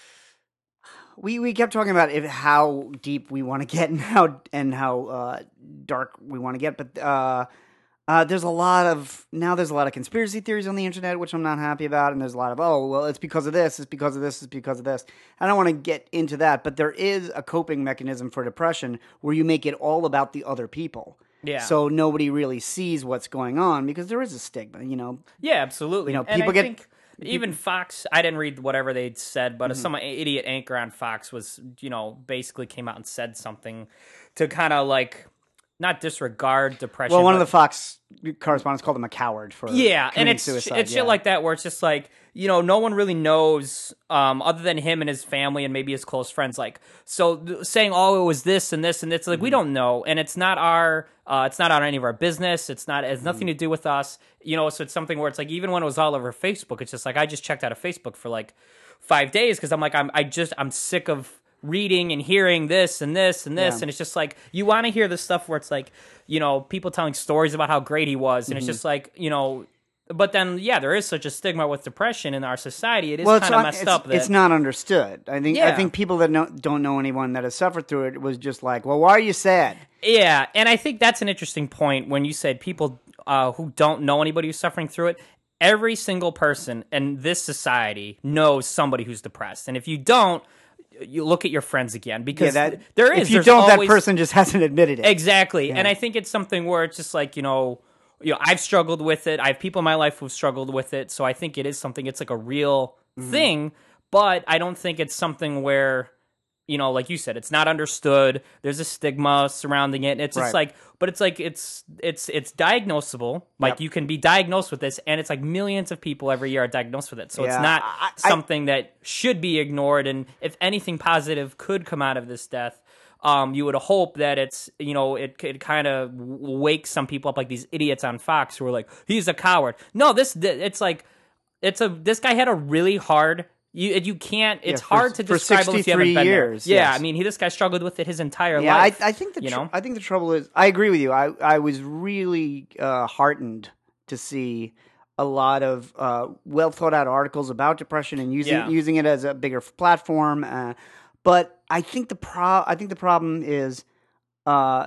we we kept talking about if, how deep we want to get and how and how uh, dark we want to get, but uh, uh, there's a lot of now there's a lot of conspiracy theories on the internet, which I'm not happy about, and there's a lot of oh well, it's because of this, it's because of this, it's because of this. I don't want to get into that, but there is a coping mechanism for depression where you make it all about the other people. Yeah. So nobody really sees what's going on because there is a stigma, you know. Yeah, absolutely. You know, And people I get- think even Fox, I didn't read whatever they'd said, but Mm-hmm. some idiot anchor on Fox was, you know, basically came out and said something to kind of like not disregard depression. Well, one of but- the Fox correspondents called him a coward for Yeah, and committing it's suicide. it's yeah. shit like that where it's just like, you know, no one really knows um, other than him and his family and maybe his close friends. Like, so th- saying, oh, it was this and this and it's like we don't know, and it's not our uh, it's not on any of our business. It's not it has nothing to do with us, you know. So it's something where it's like even when it was all over Facebook, it's just like I just checked out of Facebook for like five days because I'm like I'm I just I'm sick of reading and hearing this and this and this Yeah. and it's just like you want to hear the stuff where it's like, you know, people telling stories about how great he was and Mm-hmm. it's just like, you know, but then yeah, there is such a stigma with depression in our society. It is well, it's kind of not, messed it's, up that it's not understood. I think I Yeah. think people that know, don't know anyone that has suffered through it was just like, well, why are you sad? Yeah, and I think that's an interesting point when you said people uh, who don't know anybody who's suffering through it. Every single person in this society knows somebody who's depressed, and if you don't, you look at your friends again Yeah, because that there is. if you there's don't, always, that person just hasn't admitted it. Exactly. And I think it's something where it's just like, you know, you know, I've struggled with it. I have people in my life who've struggled with it. So I think it is something, it's like a real Mm-hmm. thing, but I don't think it's something where, you know, like you said, it's not understood. There's a stigma surrounding it. It's just Right. like, but it's like, it's, it's, it's diagnosable. Like Yep. you can be diagnosed with this and it's like millions of people every year are diagnosed with it. So Yeah, it's not I- I- something that should be ignored. And if anything positive could come out of this death, um, you would hope that it's, you know, it could kind of wake some people up like these idiots on Fox who are like, he's a coward. No, this, it's like, it's a, this guy had a really hard, you you can't, it's Yeah, for- hard to for describe it if you haven't sixty-three been years, there. Yeah, yes. I mean, he, this guy struggled with it his entire Yeah, I, life. I think the you tr- know? I think the trouble is I agree with you. I I was really uh, heartened to see a lot of uh, well thought out articles about depression and using Yeah. using it as a bigger platform. Uh, but I think the pro I think the problem is uh,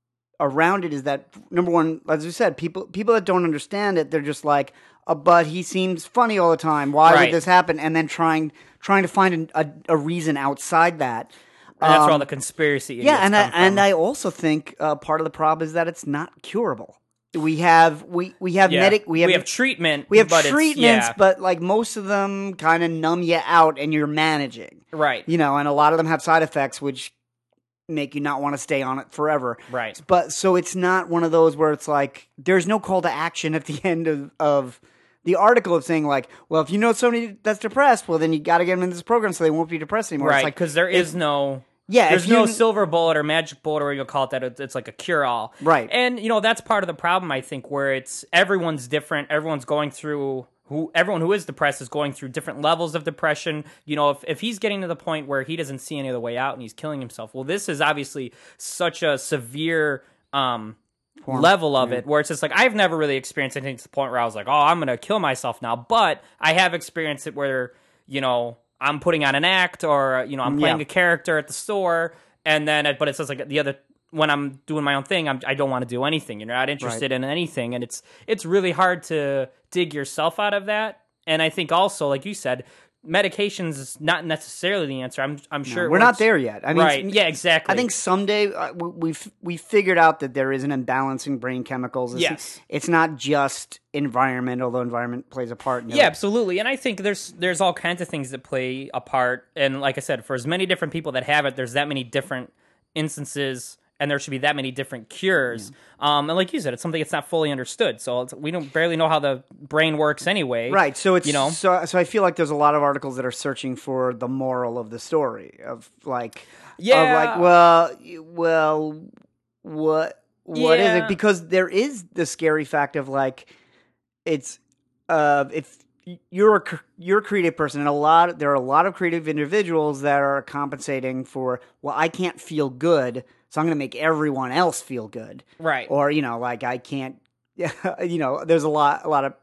around it is that number one, as you said, people people that don't understand it, they're just like, uh, but he seems funny all the time. Why Right. would this happen? And then trying trying to find an, a a reason outside that. and that's where all Um, the conspiracy yeah, idiots and I come from. and I also think uh, part of the problem is that it's not curable. We have we we have yeah. medic we have treatment. we have but it's- treatments, yeah. but like most of them kind of numb you out, and you're managing. Right. You know, and a lot of them have side effects which make you not want to stay on it forever. Right. But so it's not one of those where it's like there's no call to action at the end of of the article of saying like, well, if you know somebody that's depressed, well, then you got to get them in this program so they won't be depressed anymore. Right, It's like, because there is no Yeah, there's if no you- silver bullet or magic bullet or you'll call it that. It's it's like a cure all, Right. And you know that's part of the problem I think where it's everyone's different. Everyone's going through who everyone who is depressed is going through different levels of depression. You know, if if he's getting to the point where he doesn't see any other way out and he's killing himself, well, this is obviously such a severe um. level of it where it's just like I've never really experienced anything to the point where I was like, oh, I'm gonna kill myself now, but I have experienced it where, you know, I'm putting on an act or, you know, I'm playing Yeah. a character at the store and then but it's just like the other when I'm doing my own thing, I'm, I don't want to do anything. You're not interested in anything, and it's it's really hard to dig yourself out of that. And I think also, like you said, medications is not necessarily the answer. I'm I'm sure it we're not works- there yet. I mean, right? Yeah, exactly. I think someday uh, we- we've we figured out that there is an imbalance in brain chemicals. It's, Yes. it's not just environment, although environment plays a part in it. Yeah, absolutely. And I think there's there's all kinds of things that play a part. And like I said, for as many different people that have it, there's that many different instances, and there should be that many different cures. Um, and like you said, it's something that's not fully understood. So it's, we don't barely know how the brain works anyway. Right. So it's you know so so I feel like there's a lot of articles that are searching for the moral of the story of like Yeah. of like well y- well what what is Yeah. it, because there is the scary fact of like it's uh if you're a cr- you're a creative person, and a lot there are a lot of creative individuals that are compensating for, well, I can't feel good, so I'm going to make everyone else feel good. Right. Or, you know, like I can't, you know, there's a lot, a lot of,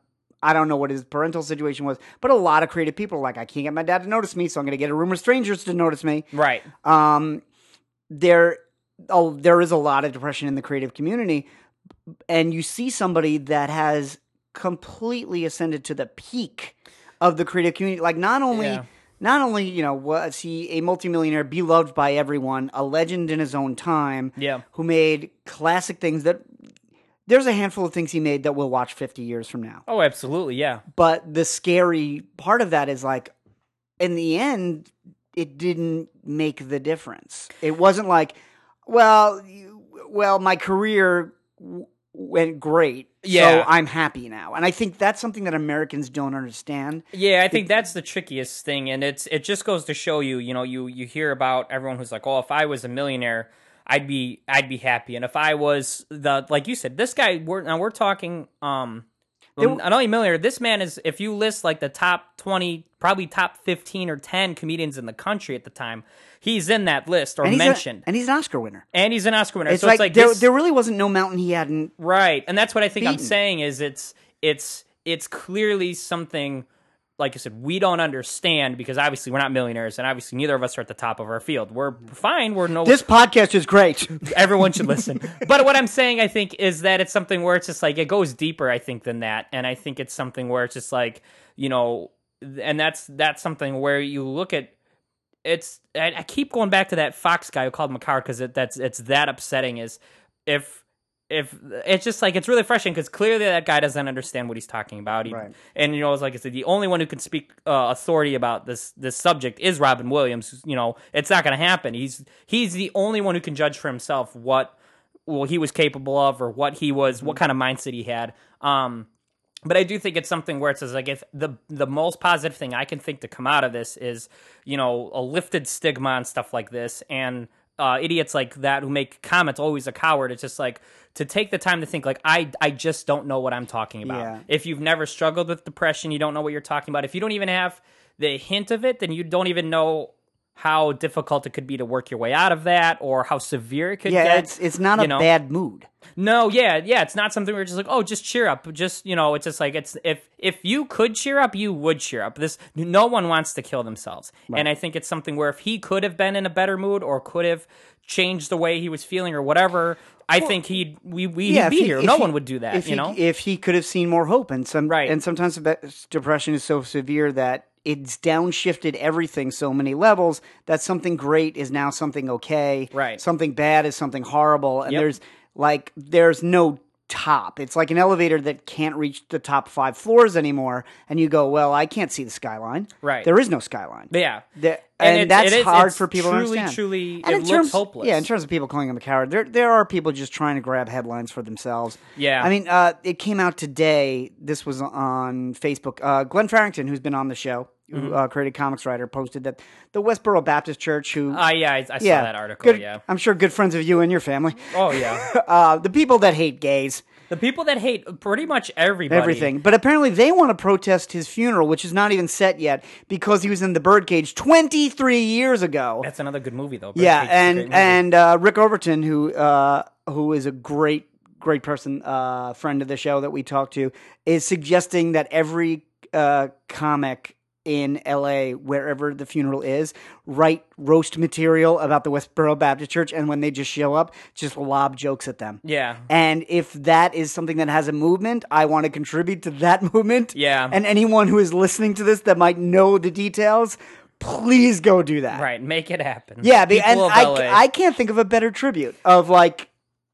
I don't know what his parental situation was, but a lot of creative people are like, I can't get my dad to notice me, so I'm going to get a room of strangers to notice me. Right. Um, there, oh, there is a lot of depression in the creative community, and you see somebody that has completely ascended to the peak of the creative community. Like not only, Yeah. not only you know was he a multimillionaire, beloved by everyone, a legend in his own time, Yeah. who made classic things that. There's a handful of things he made that we'll watch fifty years from now. Oh, absolutely, yeah. But the scary part of that is like, in the end, it didn't make the difference. It wasn't like, well, you, well, my career w- went great, Yeah. so I'm happy now. And I think that's something that Americans don't understand. Yeah, I think that's the trickiest thing, and it's it just goes to show you, you know, you you hear about everyone who's like, oh, if I was a millionaire, I'd be I'd be happy, and if I was the like you said, this guy, we're now we're talking, um, There- not only millionaire, this man is, if you list like the top twenty, probably top fifteen or ten comedians in the country at the time, he's in that list or And he's, a- mentioned, and he's an Oscar winner. and he's an Oscar winner. It's so like, it's like there, this, there really wasn't no mountain he hadn't. right, and that's what I think I'm beaten. saying is it's it's it's clearly something. Like I said, we don't understand because obviously we're not millionaires, and obviously neither of us are at the top of our field. We're fine. We're no. This podcast is great. Everyone should listen. But what I'm saying, I think, is that it's something where it's just like it goes deeper, I think, than that. And I think it's something where it's just like, you know, and that's that's something where you look at it's. I, I keep going back to that Fox guy who called him a coward because it, that's it's that upsetting. Is if. If it's just like it's really frustrating because clearly that guy doesn't understand what he's talking about, he, Right. and you know, it's like I said, the only one who can speak uh, authority about this this subject is Robin Williams. You know, it's not going to happen. He's he's the only one who can judge for himself what well he was capable of or what he was, what kind of mindset he had. Um, but I do think it's something where it says like if the the most positive thing I can think to come out of this is you know a lifted stigma and stuff like this, and uh, idiots like that who make comments always a coward. It's just like. To take the time to think, like, I I just don't know what I'm talking about. Yeah. If you've never struggled with depression, you don't know what you're talking about. If you don't even have the hint of it, then you don't even know how difficult it could be to work your way out of that or how severe it could Yeah, get. it's it's not a you know? bad mood. No, yeah, yeah. It's not something where you're just like, oh, just cheer up. Just, you know, it's just like, it's if if you could cheer up, you would cheer up. This no one wants to kill themselves. And I think it's something where if he could have been in a better mood or could have changed the way he was feeling or whatever, I think he'd we we Yeah, he'd be if he- here. if No he- one would do that, if you he, know? if he could have seen more hope, and some Right. and sometimes the depression is so severe that it's downshifted everything so many levels that something great is now something okay, Right. Something bad is something horrible, and Yep. there's like there's no top. It's like an elevator that can't reach the top five floors anymore, and you go, well, I can't see the skyline. Right. There is no skyline. Yeah. The- And and it's- that's it is- hard it's for people truly, to understand. truly- and it in looks terms, hopeless. Yeah, in terms of people calling him a coward, there there are people just trying to grab headlines for themselves. Yeah. I mean, uh, it came out today. This was on Facebook. Uh, Glenn Farrington, who's been on the show, who Mm-hmm. uh, created Comics Writer, posted that the Westboro Baptist Church, who Uh, yeah, I, I saw yeah, that article, good- yeah. I'm sure good friends of you and your family. Oh, yeah. Uh, the people that hate gays. The people that hate pretty much everybody. Everything. But apparently they want to protest his funeral, which is not even set yet, because he was in the Birdcage twenty-three years ago. That's another good movie, though. Yeah, Birdcage is a great and movie. and uh, Rick Overton, who uh, who is a great great person, uh, friend of the show that we talked to, is suggesting that every uh, comic in L A, wherever the funeral is, write roast material about the Westboro Baptist Church, and when they just show up, just lob jokes at them. Yeah. And if that is something that has a movement, I want to contribute to that movement. Yeah. And anyone who is listening to this that might know the details, please go do that. Right, make it happen. Yeah, be- and People of I, L A. I can't think of a better tribute of like,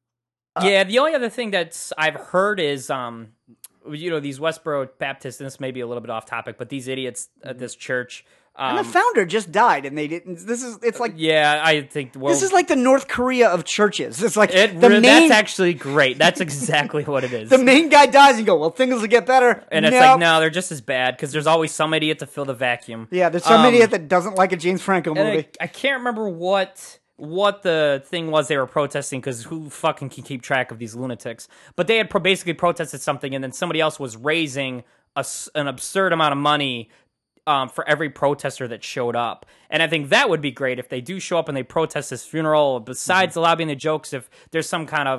yeah, the only other thing that's I've heard is, um, you know, these Westboro Baptists, and this may be a little bit off topic, but these idiots at this church. Um, and the founder just died, and they didn't. This is it's like yeah, I think. Well, this is like the North Korea of churches. It's like it, the re- main that's actually great. That's exactly what it is. the main guy dies, and you go, well, things will get better, and it's Nope. like, no, they're just as bad because there's always some idiot to fill the vacuum. Yeah, there's some Um, idiot that doesn't like a James Franco And movie. I, I can't remember what what the thing was they were protesting because who fucking can keep track of these lunatics? But they had pro- basically protested something, and then somebody else was raising a s an absurd amount of money um, for every protester that showed up. And I think that would be great if they do show up and they protest this funeral. Besides the lobbying, the jokes, if there's some kind of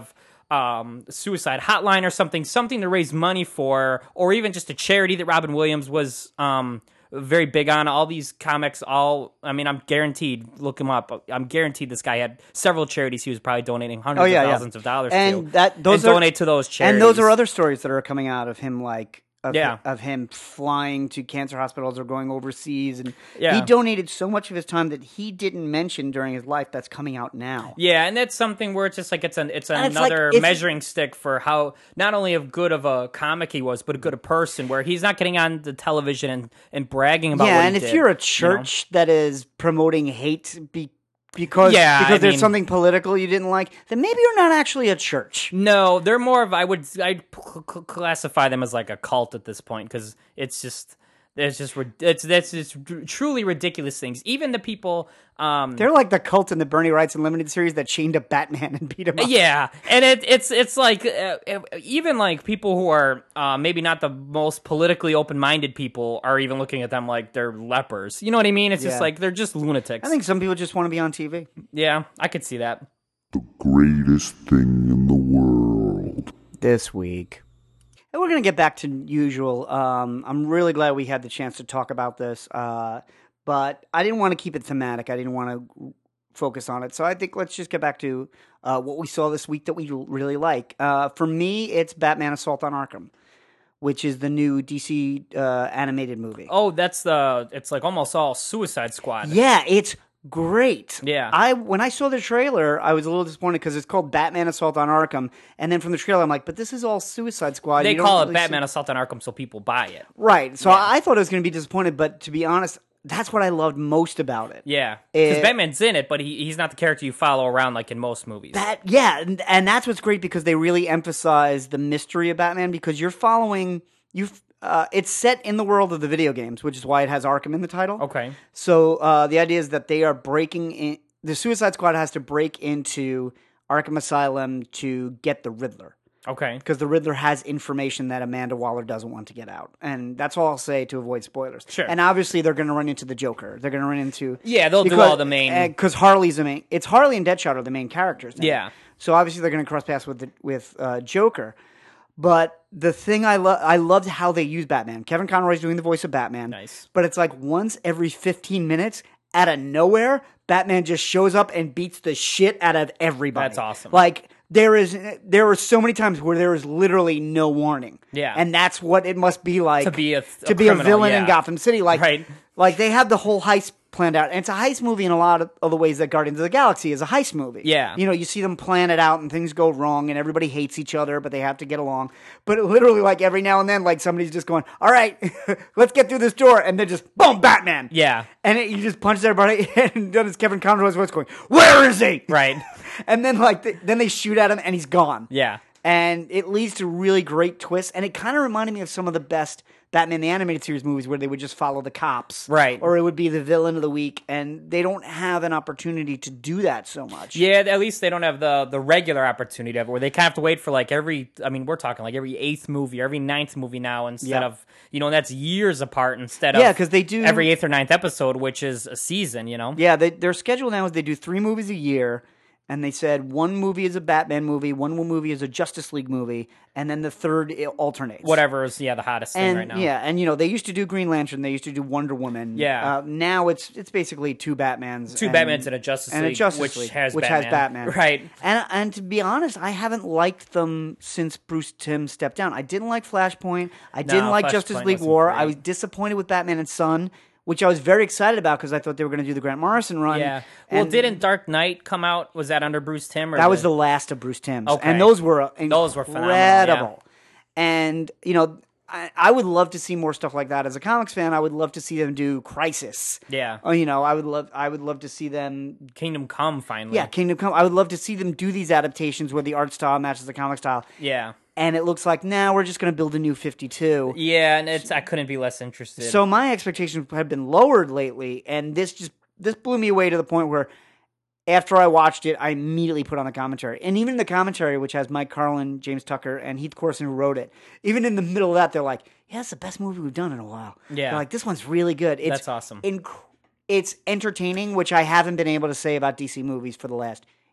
um, suicide hotline or something, something to raise money for, or even just a charity that Robin Williams was um, very big on. All these comics, all, I mean, I'm guaranteed, look him up, I'm guaranteed this guy had several charities he was probably donating hundreds Oh, yeah, of yeah. thousands of dollars And to. that- those and are- donate to those charities. And those are other stories that are coming out of him, like of, Yeah. of him flying to cancer hospitals or going overseas, and Yeah. he donated so much of his time that he didn't mention during his life. That's coming out now. Yeah, and that's something where it's just like it's an it's And it's like, another if- measuring stick for how not only of good of a comic he was, but a good a person. Where he's not getting on the television and, and bragging about. Yeah, what he and if did, you're a you know? church that is promoting hate be, because Yeah, because I there's mean- something political you didn't like, then maybe you're not actually a church. No, they're more of I would I'd cl- cl- classify them as like a cult at this point because it's just it's just rid- it's that's just truly ridiculous things. Even the people. Um, They're like the cult in the Bernie Wrightson Limited series that chained up Batman and beat him up. Yeah, and it, it's it's like uh, even like people who are uh, maybe not the most politically open minded people are even looking at them like they're lepers. You know what I mean? It's Yeah. just like they're just lunatics. I think some people just want to be on T V. Yeah, I could see that. The greatest thing in the world. This week. And we're going to get back to usual. Um, I'm really glad we had the chance to talk about this, uh, but I didn't want to keep it thematic. I didn't want to focus on it. So I think let's just get back to uh, what we saw this week that we really like. Uh, for me, it's Batman Assault on Arkham, which is the new D C uh, animated movie. Oh, that's the it's like almost all Suicide Squad. Yeah, it's great. Yeah. I when I saw the trailer, I was a little disappointed because it's called Batman Assault on Arkham, and then from the trailer, I'm like, but this is all Suicide Squad. They You don't call it really Batman see- Assault on Arkham, so people buy it. Right. So Yeah. I thought I was going to be disappointed, but to be honest, that's what I loved most about it. Yeah, because It- Batman's in it, but he he's not the character you follow around like in most movies. That yeah, and, and that's what's great because they really emphasize the mystery of Batman because you're following you. Uh, it's set in the world of the video games, which is why it has Arkham in the title. Okay. So uh, the idea is that they are breaking in. The Suicide Squad has to break into Arkham Asylum to get the Riddler. Okay. Because the Riddler has information that Amanda Waller doesn't want to get out. And that's all I'll say to avoid spoilers. Sure. And obviously they're going to run into the Joker. They're going to run into... Yeah, they'll do all the main- Because Harley's the main... It's Harley and Deadshot are the main characters. in it. Yeah. So obviously they're going to cross paths with, the, with uh, Joker. But the thing I love... I loved how they use Batman. Kevin Conroy's doing the voice of Batman. Nice. But it's like once every fifteen minutes, out of nowhere, Batman just shows up and beats the shit out of everybody. That's awesome. Like... There is there are so many times where there is literally no warning. Yeah. And that's what it must be like To be a- to a be a criminal, villain in yeah. Gotham City. Like Right. like they have the whole heist planned out. And it's a heist movie in a lot of, of the ways that Guardians of the Galaxy is a heist movie. Yeah. You know, you see them plan it out and things go wrong and everybody hates each other, but they have to get along. But it literally like every now and then, like somebody's just going, all right, let's get through this door. And then just boom, Batman. Yeah. And it, you just punches everybody and then it's Kevin Conroy's voice going, where is he? Right. And then like the, then they shoot at him and he's gone. Yeah. And it leads to really great twists. And it kind of reminded me of some of the best Batman the Animated Series movies where they would just follow the cops. Right. Or it would be the villain of the week. And they don't have an opportunity to do that so much. Yeah, at least they don't have the the regular opportunity of it, where they kind of have to wait for like every. I mean, we're talking like every eighth movie, every ninth movie now, instead Yeah. of you know that's years apart instead Yeah, of 'cause they do- every eighth or ninth episode, which is a season. You know. Yeah, they, their schedule now is they do three movies a year. And they said one movie is a Batman movie, one movie is a Justice League movie, and then the third it alternates. Whatever is yeah the hottest thing And right now. yeah, and you know they used to do Green Lantern, they used to do Wonder Woman. Yeah. uh, now it's it's basically two Batmans, Two and, Batmans and a Justice and a League, Justice which League, has which Batman. has Batman, Right. And and to be honest, I haven't liked them since Bruce Timm stepped down. I didn't like Flashpoint. I didn't like Justice Flashpoint League wasn't War. great. I was disappointed with Batman and Son, which I was very excited about because I thought they were going to do the Grant Morrison run. Yeah. Well, And didn't Dark Knight come out? Was that under Bruce Timm? Or that was the last of Bruce Timm's, Okay. and those were Those were phenomenal, incredible. And you know, I, I would love to see more stuff like that. As a comics fan, I would love to see them do Crisis. Yeah. Oh, you know, I would love, I would love to see them. Kingdom Come finally. Yeah, Kingdom Come. I would love to see them do these adaptations where the art style matches the comic style. Yeah. And it looks like now we're just going to build a new fifty-two. Yeah, and it's I couldn't be less interested. So my expectations have been lowered lately, and this just this blew me away to the point where after I watched it, I immediately put on the commentary. And even the commentary, which has Mike Carlin, James Tucker, and Heath Corson who wrote it, even in the middle of that, they're like, yeah, it's the best movie we've done in a while. Yeah. They're like, this one's really good. It's That's awesome. Inc- it's entertaining, which I haven't been able to say about D C movies for the last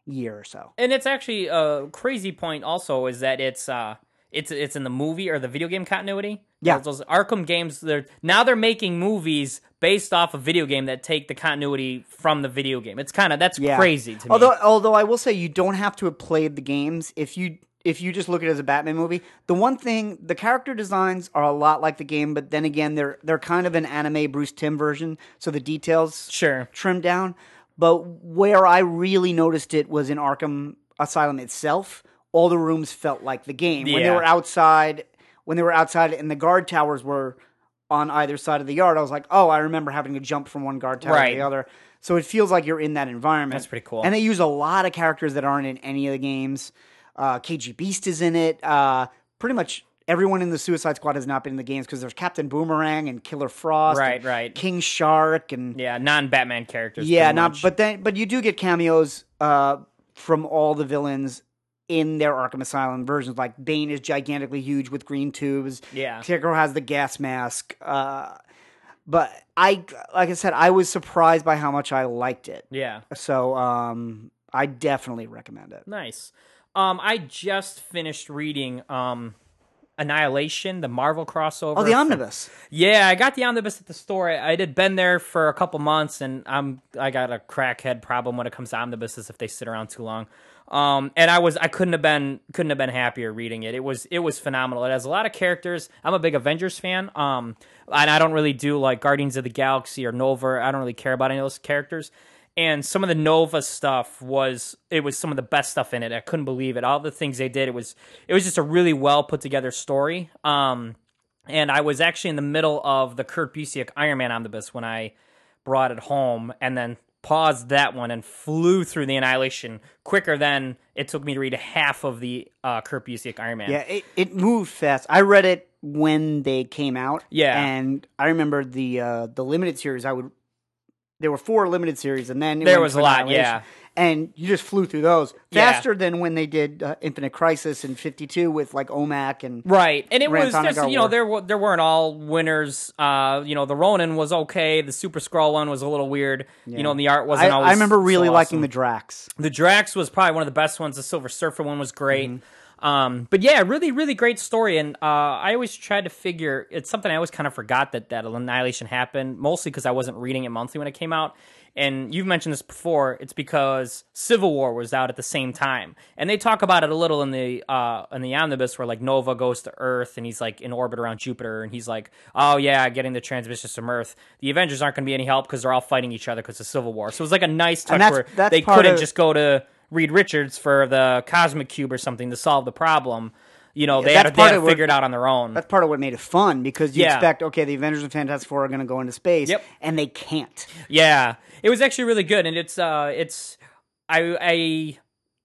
year or so. And it's actually a crazy point also is that it's uh it's it's in the movie or the video game continuity. Yeah. Those, those Arkham games, they're now they're making movies based off a video game that take the continuity from the video game. It's kind of that's Yeah. crazy to me. Although, although I will say you don't have to have played the games if you if you just look at it as a Batman movie. The one thing, the character designs are a lot like the game, but then again, they're they're kind of an anime Bruce Timm version, so the details Sure. trimmed down. But where I really noticed it was in Arkham Asylum itself. All the rooms felt like the game. When they Yeah. were outside, when they were outside and the guard towers were on either side of the yard, I was like, oh, I remember having to jump from one guard tower Right. to the other. So it feels like you're in that environment. That's pretty cool. And they use a lot of characters that aren't in any of the games. Uh, K G Beast is in it. Uh, pretty much everyone in the Suicide Squad has not been in the games because there's Captain Boomerang and Killer Frost, Right, and right. King Shark, and Yeah, non-Batman characters. yeah, pretty not. much. But then, but you do get cameos uh, from all the villains in their Arkham Asylum versions. Like Bane is gigantically huge with green tubes. Yeah. Scarecrow has the gas mask. Uh, but I, like I said, I was surprised by how much I liked it. yeah. So um, I definitely recommend it. Nice. Um, I just finished reading um, Annihilation, the Marvel crossover. Oh, the from- omnibus. Yeah, I got the omnibus at the store. I, I had been there for a couple months, and I'm I got a crackhead problem when it comes to omnibuses if they sit around too long. Um, and I was I couldn't have been couldn't have been happier reading it. It was it was phenomenal. It has a lot of characters. I'm a big Avengers fan. Um, and I don't really do like Guardians of the Galaxy or Nova. I don't really care about any of those characters. And some of the Nova stuff was it was some of the best stuff in it. I couldn't believe it. All the things they did, it was it was just a really well put together story. Um, and I was actually in the middle of the Kurt Busiek Iron Man omnibus when I brought it home, and then paused that one and flew through the Annihilation quicker than it took me to read half of the uh, Kurt Busiek Iron Man. Yeah, it, it moved fast. I read it when they came out. Yeah. And I remember the uh, the limited series. I would there were four limited series, and then it There went was to a lot, Annihilation. yeah. And you just flew through those Yeah. faster than when they did uh, Infinite Crisis in fifty-two with like O M A C and Right, and it Ran was Thanagar just, you know, War. there wa- there weren't all winners. Uh, you know, the Ronin was okay. The Super Skrull one was a little weird. You know, and the art I, wasn't always. I remember really so liking awesome. the Drax. The Drax was probably one of the best ones. The Silver Surfer one was great. Mm-hmm. Um, but yeah, really, really great story. And uh, I always tried to figure, it's something I always kind of forgot that that Annihilation happened, mostly because I wasn't reading it monthly when it came out. And you've mentioned this before. It's because Civil War was out at the same time, and they talk about it a little in the uh, in the omnibus, where like Nova goes to Earth and he's like in orbit around Jupiter, and he's like, "Oh yeah, getting the transmissions from Earth. The Avengers aren't going to be any help because they're all fighting each other because of Civil War." So it was like a nice touch And that's- where that's they part couldn't of- just go to Reed Richards for the Cosmic Cube or something to solve the problem. You know, they that's had, to- they part had to of what- figure it out on their own. That's part of what made it fun because you Yeah. expect, okay, the Avengers and Fantastic Four are going to go into space, Yep. and they can't. Yeah, it was actually really good, and it's uh, it's I I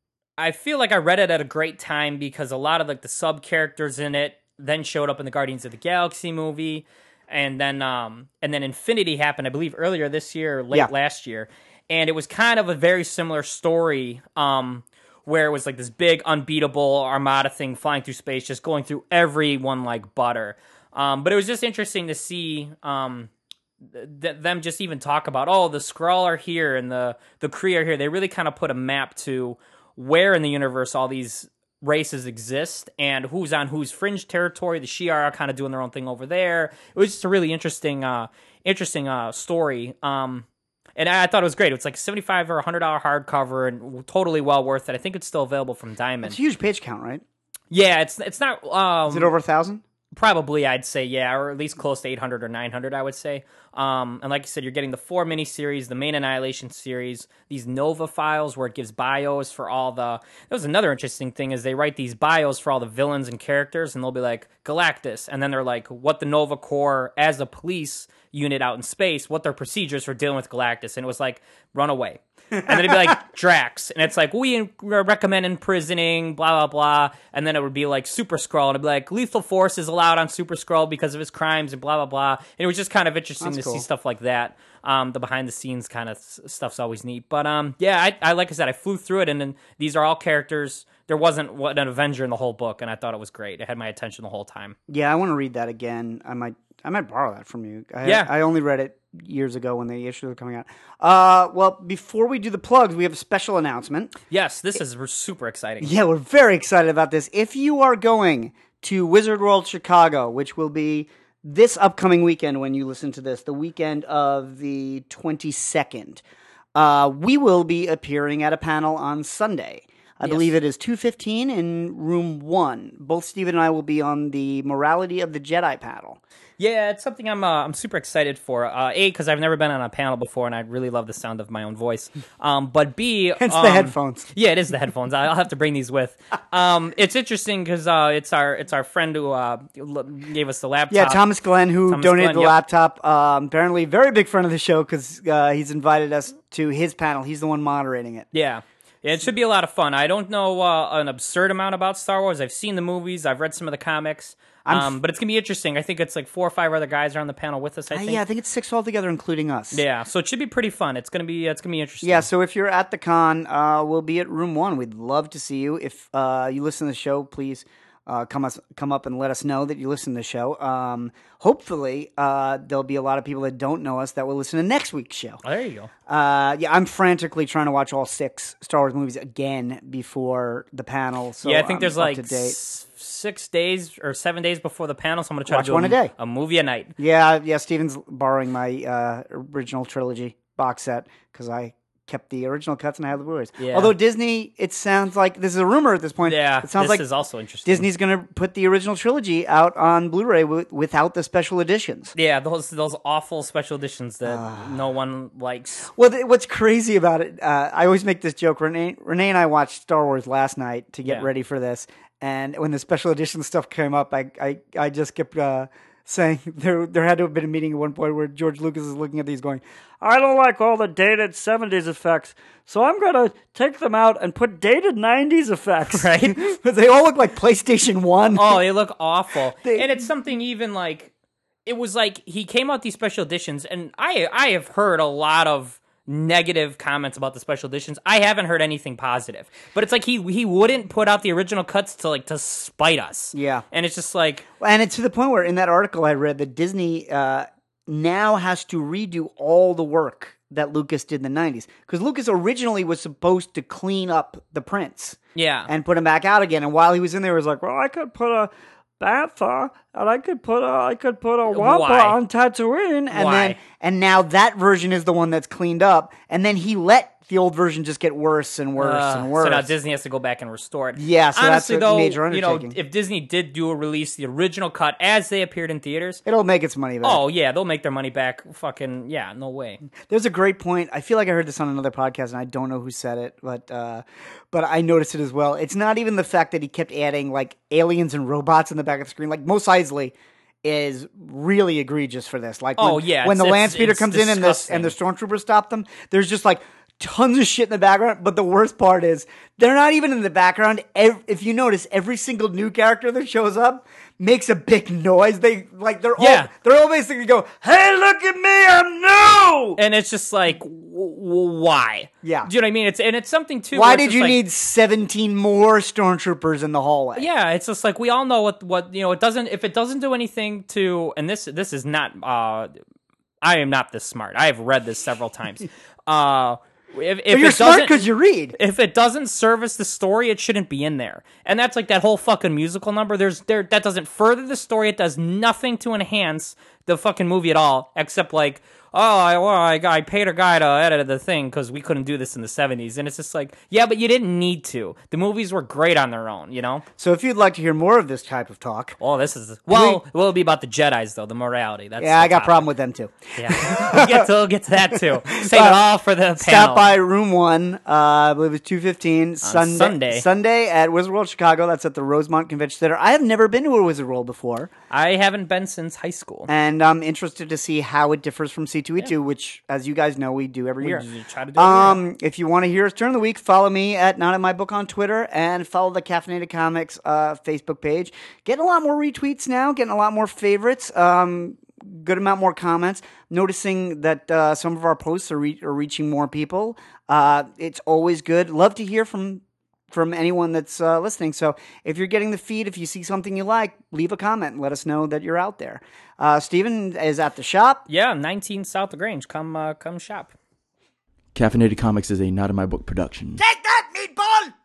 I feel like I read it at a great time because a lot of like the sub characters in it then showed up in the Guardians of the Galaxy movie, and then um and then Infinity happened, I believe, earlier this year, or late Yeah. last year, and it was kind of a very similar story. Um. Where it was like this big unbeatable armada thing flying through space, just going through everyone like butter. Um, but it was just interesting to see um, th- them just even talk about, oh, the Skrull are here and the the Kree are here. They really kind of put a map to where in the universe all these races exist and who's on whose fringe territory. The Shi'ar are kind of doing their own thing over there. It was just a really interesting, uh, interesting uh, story. Um, And I thought it was great. It was like seventy-five dollars or one hundred dollars hardcover and totally well worth it. I think it's still available from Diamond. It's a huge page count, right? Yeah, it's it's not... Um, Is it over a thousand? Probably, I'd say, yeah, or at least close to eight hundred or nine hundred, I would say. Um, and like you said, you're getting the four miniseries, the main Annihilation series, these Nova files where it gives bios for all the... That was another interesting thing, is they write these bios for all the villains and characters, and they'll be like, Galactus, and then they're like, what the Nova Corps, as a police unit out in space, what their procedures for dealing with Galactus, and it was like, run away. And then it'd be like Drax, and it's like, we recommend imprisoning, blah, blah, blah. And then it would be like Super Skrull, and it'd be like, lethal force is allowed on Super Skrull because of his crimes, and blah, blah, blah. And it was just kind of interesting That's to cool. see stuff like that. Um, the behind-the-scenes kind of s- stuff's always neat. But um, yeah, I, I like I said, I flew through it, and then these are all characters. There wasn't what an Avenger in the whole book, and I thought it was great. It had my attention the whole time. Yeah, I want to read that again. I might. I might borrow that from you. I, Yeah. I only read it years ago when the issues were coming out. Uh, well, before we do the plugs, we have a special announcement. Yes, this is super exciting. Yeah, we're very excited about this. If you are going to Wizard World Chicago, which will be this upcoming weekend when you listen to this, the weekend of the twenty-second, uh, we will be appearing at a panel on Sunday. I Yes. believe it is two fifteen in room one. Both Steven and I will be on the Morality of the Jedi panel. Yeah, it's something I'm uh, I'm super excited for. Uh, a, because I've never been on a panel before, and I really love the sound of my own voice. Um, but B, Hence um, the headphones. Yeah, it is the headphones. I'll have to bring these with. Um, it's interesting because uh, it's our it's our friend who uh, l- gave us the laptop. Yeah, Thomas Glenn, who Thomas donated Glenn, the yep. laptop. Um, apparently, very big friend of the show because uh, he's invited us to his panel. He's the one moderating it. Yeah. Yeah, it should be a lot of fun. I don't know uh, an absurd amount about Star Wars. I've seen the movies. I've read some of the comics. Um, but it's going to be interesting. I think it's like four or five other guys are on the panel with us, I Uh, think. yeah, I think it's six altogether, including us. Yeah, so it should be pretty fun. It's going to be it's going to be interesting. Yeah, so if you're at the con, uh, we'll be at room one. We'd love to see you. If uh, you listen to the show, please uh, come us come up and let us know that you listen to the show. Um, hopefully, uh, there'll be a lot of people that don't know us that will listen to next week's show. Oh, there you go. Uh, yeah, I'm frantically trying to watch all six Star Wars movies again before the panel. So yeah, I think I'm there's up like to date. s- six days or seven days before the panel, so I'm going to try Watch to do one a day. a movie a night. Yeah, yeah. Steven's borrowing my uh, original trilogy box set because I kept the original cuts and I have the Blu-rays. Yeah. Although Disney, it sounds like this is a rumor at this point. Yeah, it sounds this like is also interesting. Disney's going to put the original trilogy out on Blu-ray w- without the special editions. Yeah, those those awful special editions that Ah. no one likes. Well, th- what's crazy about it? Uh, I always make this joke. Renee, Renee and I watched Star Wars last night to get Yeah. ready for this, and when the special edition stuff came up, I I, I just kept uh, saying there there had to have been a meeting at one point where George Lucas is looking at these, going, "I don't like all the dated seventies effects, so I'm gonna take them out and put dated nineties effects." Right. But they all look like PlayStation One. Oh, they look awful. They- and it's something even like it was like he came out these special editions, and I I have heard a lot of negative comments about the special editions. I haven't heard anything positive. But it's like he he wouldn't put out the original cuts to like to spite us. Yeah. And it's just like And it's to the point where in that article I read that Disney uh, now has to redo all the work that Lucas did in the nineties. Because Lucas originally was supposed to clean up the prints yeah. and put them back out again. And while he was in there, he was like, well, I could put a Bantha and I could put a I could put a Wampa Why? on Tatooine. And Why? then and now that version is the one that's cleaned up. And then he let the old version just get worse and worse Uh, and worse. So now Disney has to go back and restore it. Yeah, so that's Honestly, a though, major you know, undertaking. if Disney did do a release, the original cut as they appeared in theaters, It'll make its money back. oh yeah, they'll make their money back. Fucking yeah, no way. There's a great point. I feel like I heard this on another podcast, and I don't know who said it, but uh, but I noticed it as well. It's not even the fact that he kept adding like aliens and robots in the back of the screen. Like Mos Eisley is really egregious for this. Like when, Oh, yeah, when the it's- land it's- speeder it's comes in and the disgusting. and the stormtroopers stop them, there's just like tons of shit in the background. But the worst part is they're not even in the background. Ev- If you notice, every single new character that shows up makes a big noise. They like they're Yeah. all they're all basically go, "Hey, look at me, I'm new." And it's just like, w- w- why? Yeah. Do you know what I mean? It's and it's something too. Why where it's did just you like- need seventeen more stormtroopers in the hallway? Yeah, it's just like we all know what what you know. It doesn't if it doesn't do anything to, and this this is not. uh I am not this smart. I have read this several times. uh If, if But you're it smart doesn't- because you read. If it doesn't service the story, it shouldn't be in there. And that's like that whole fucking musical number. There's there that doesn't further the story. It does nothing to enhance the fucking movie at all, except like, oh, I well, I, I paid a guy to edit the thing because we couldn't do this in the seventies. And it's just like, yeah, but you didn't need to. The movies were great on their own, you know. So if you'd like to hear more of this type of talk, Oh, this is well, well, it'll be about the Jedi's though, the morality. That's yeah, the I got a topic. problem with them too. Yeah, we'll get to we'll get to that too. Save it all for the panel. Stop by room one. Uh, I believe it's two fifteen Sunday. Sunday. Sunday at Wizard World Chicago. That's at the Rosemont Convention Center. I have never been to a Wizard World before, I haven't been since high school. and I'm interested to see how it differs from C two E two, which, as you guys know, we do every year. We try to do it every Um, if you want to hear us during the week, follow me at Not in My Book on Twitter and follow the Caffeinated Comics uh, Facebook page. Getting a lot more retweets now, getting a lot more favorites, um, good amount more comments. Noticing that uh, some of our posts are, re- are reaching more people. Uh, it's always good. Love to hear from from anyone that's uh, listening. So if you're getting the feed, if you see something you like, leave a comment and let us know that you're out there. Uh, Steven is at the shop. Yeah, nineteen South LaGrange. Come, uh, come shop. Caffeinated Comics is a Not In My Book production. Take that, meatball!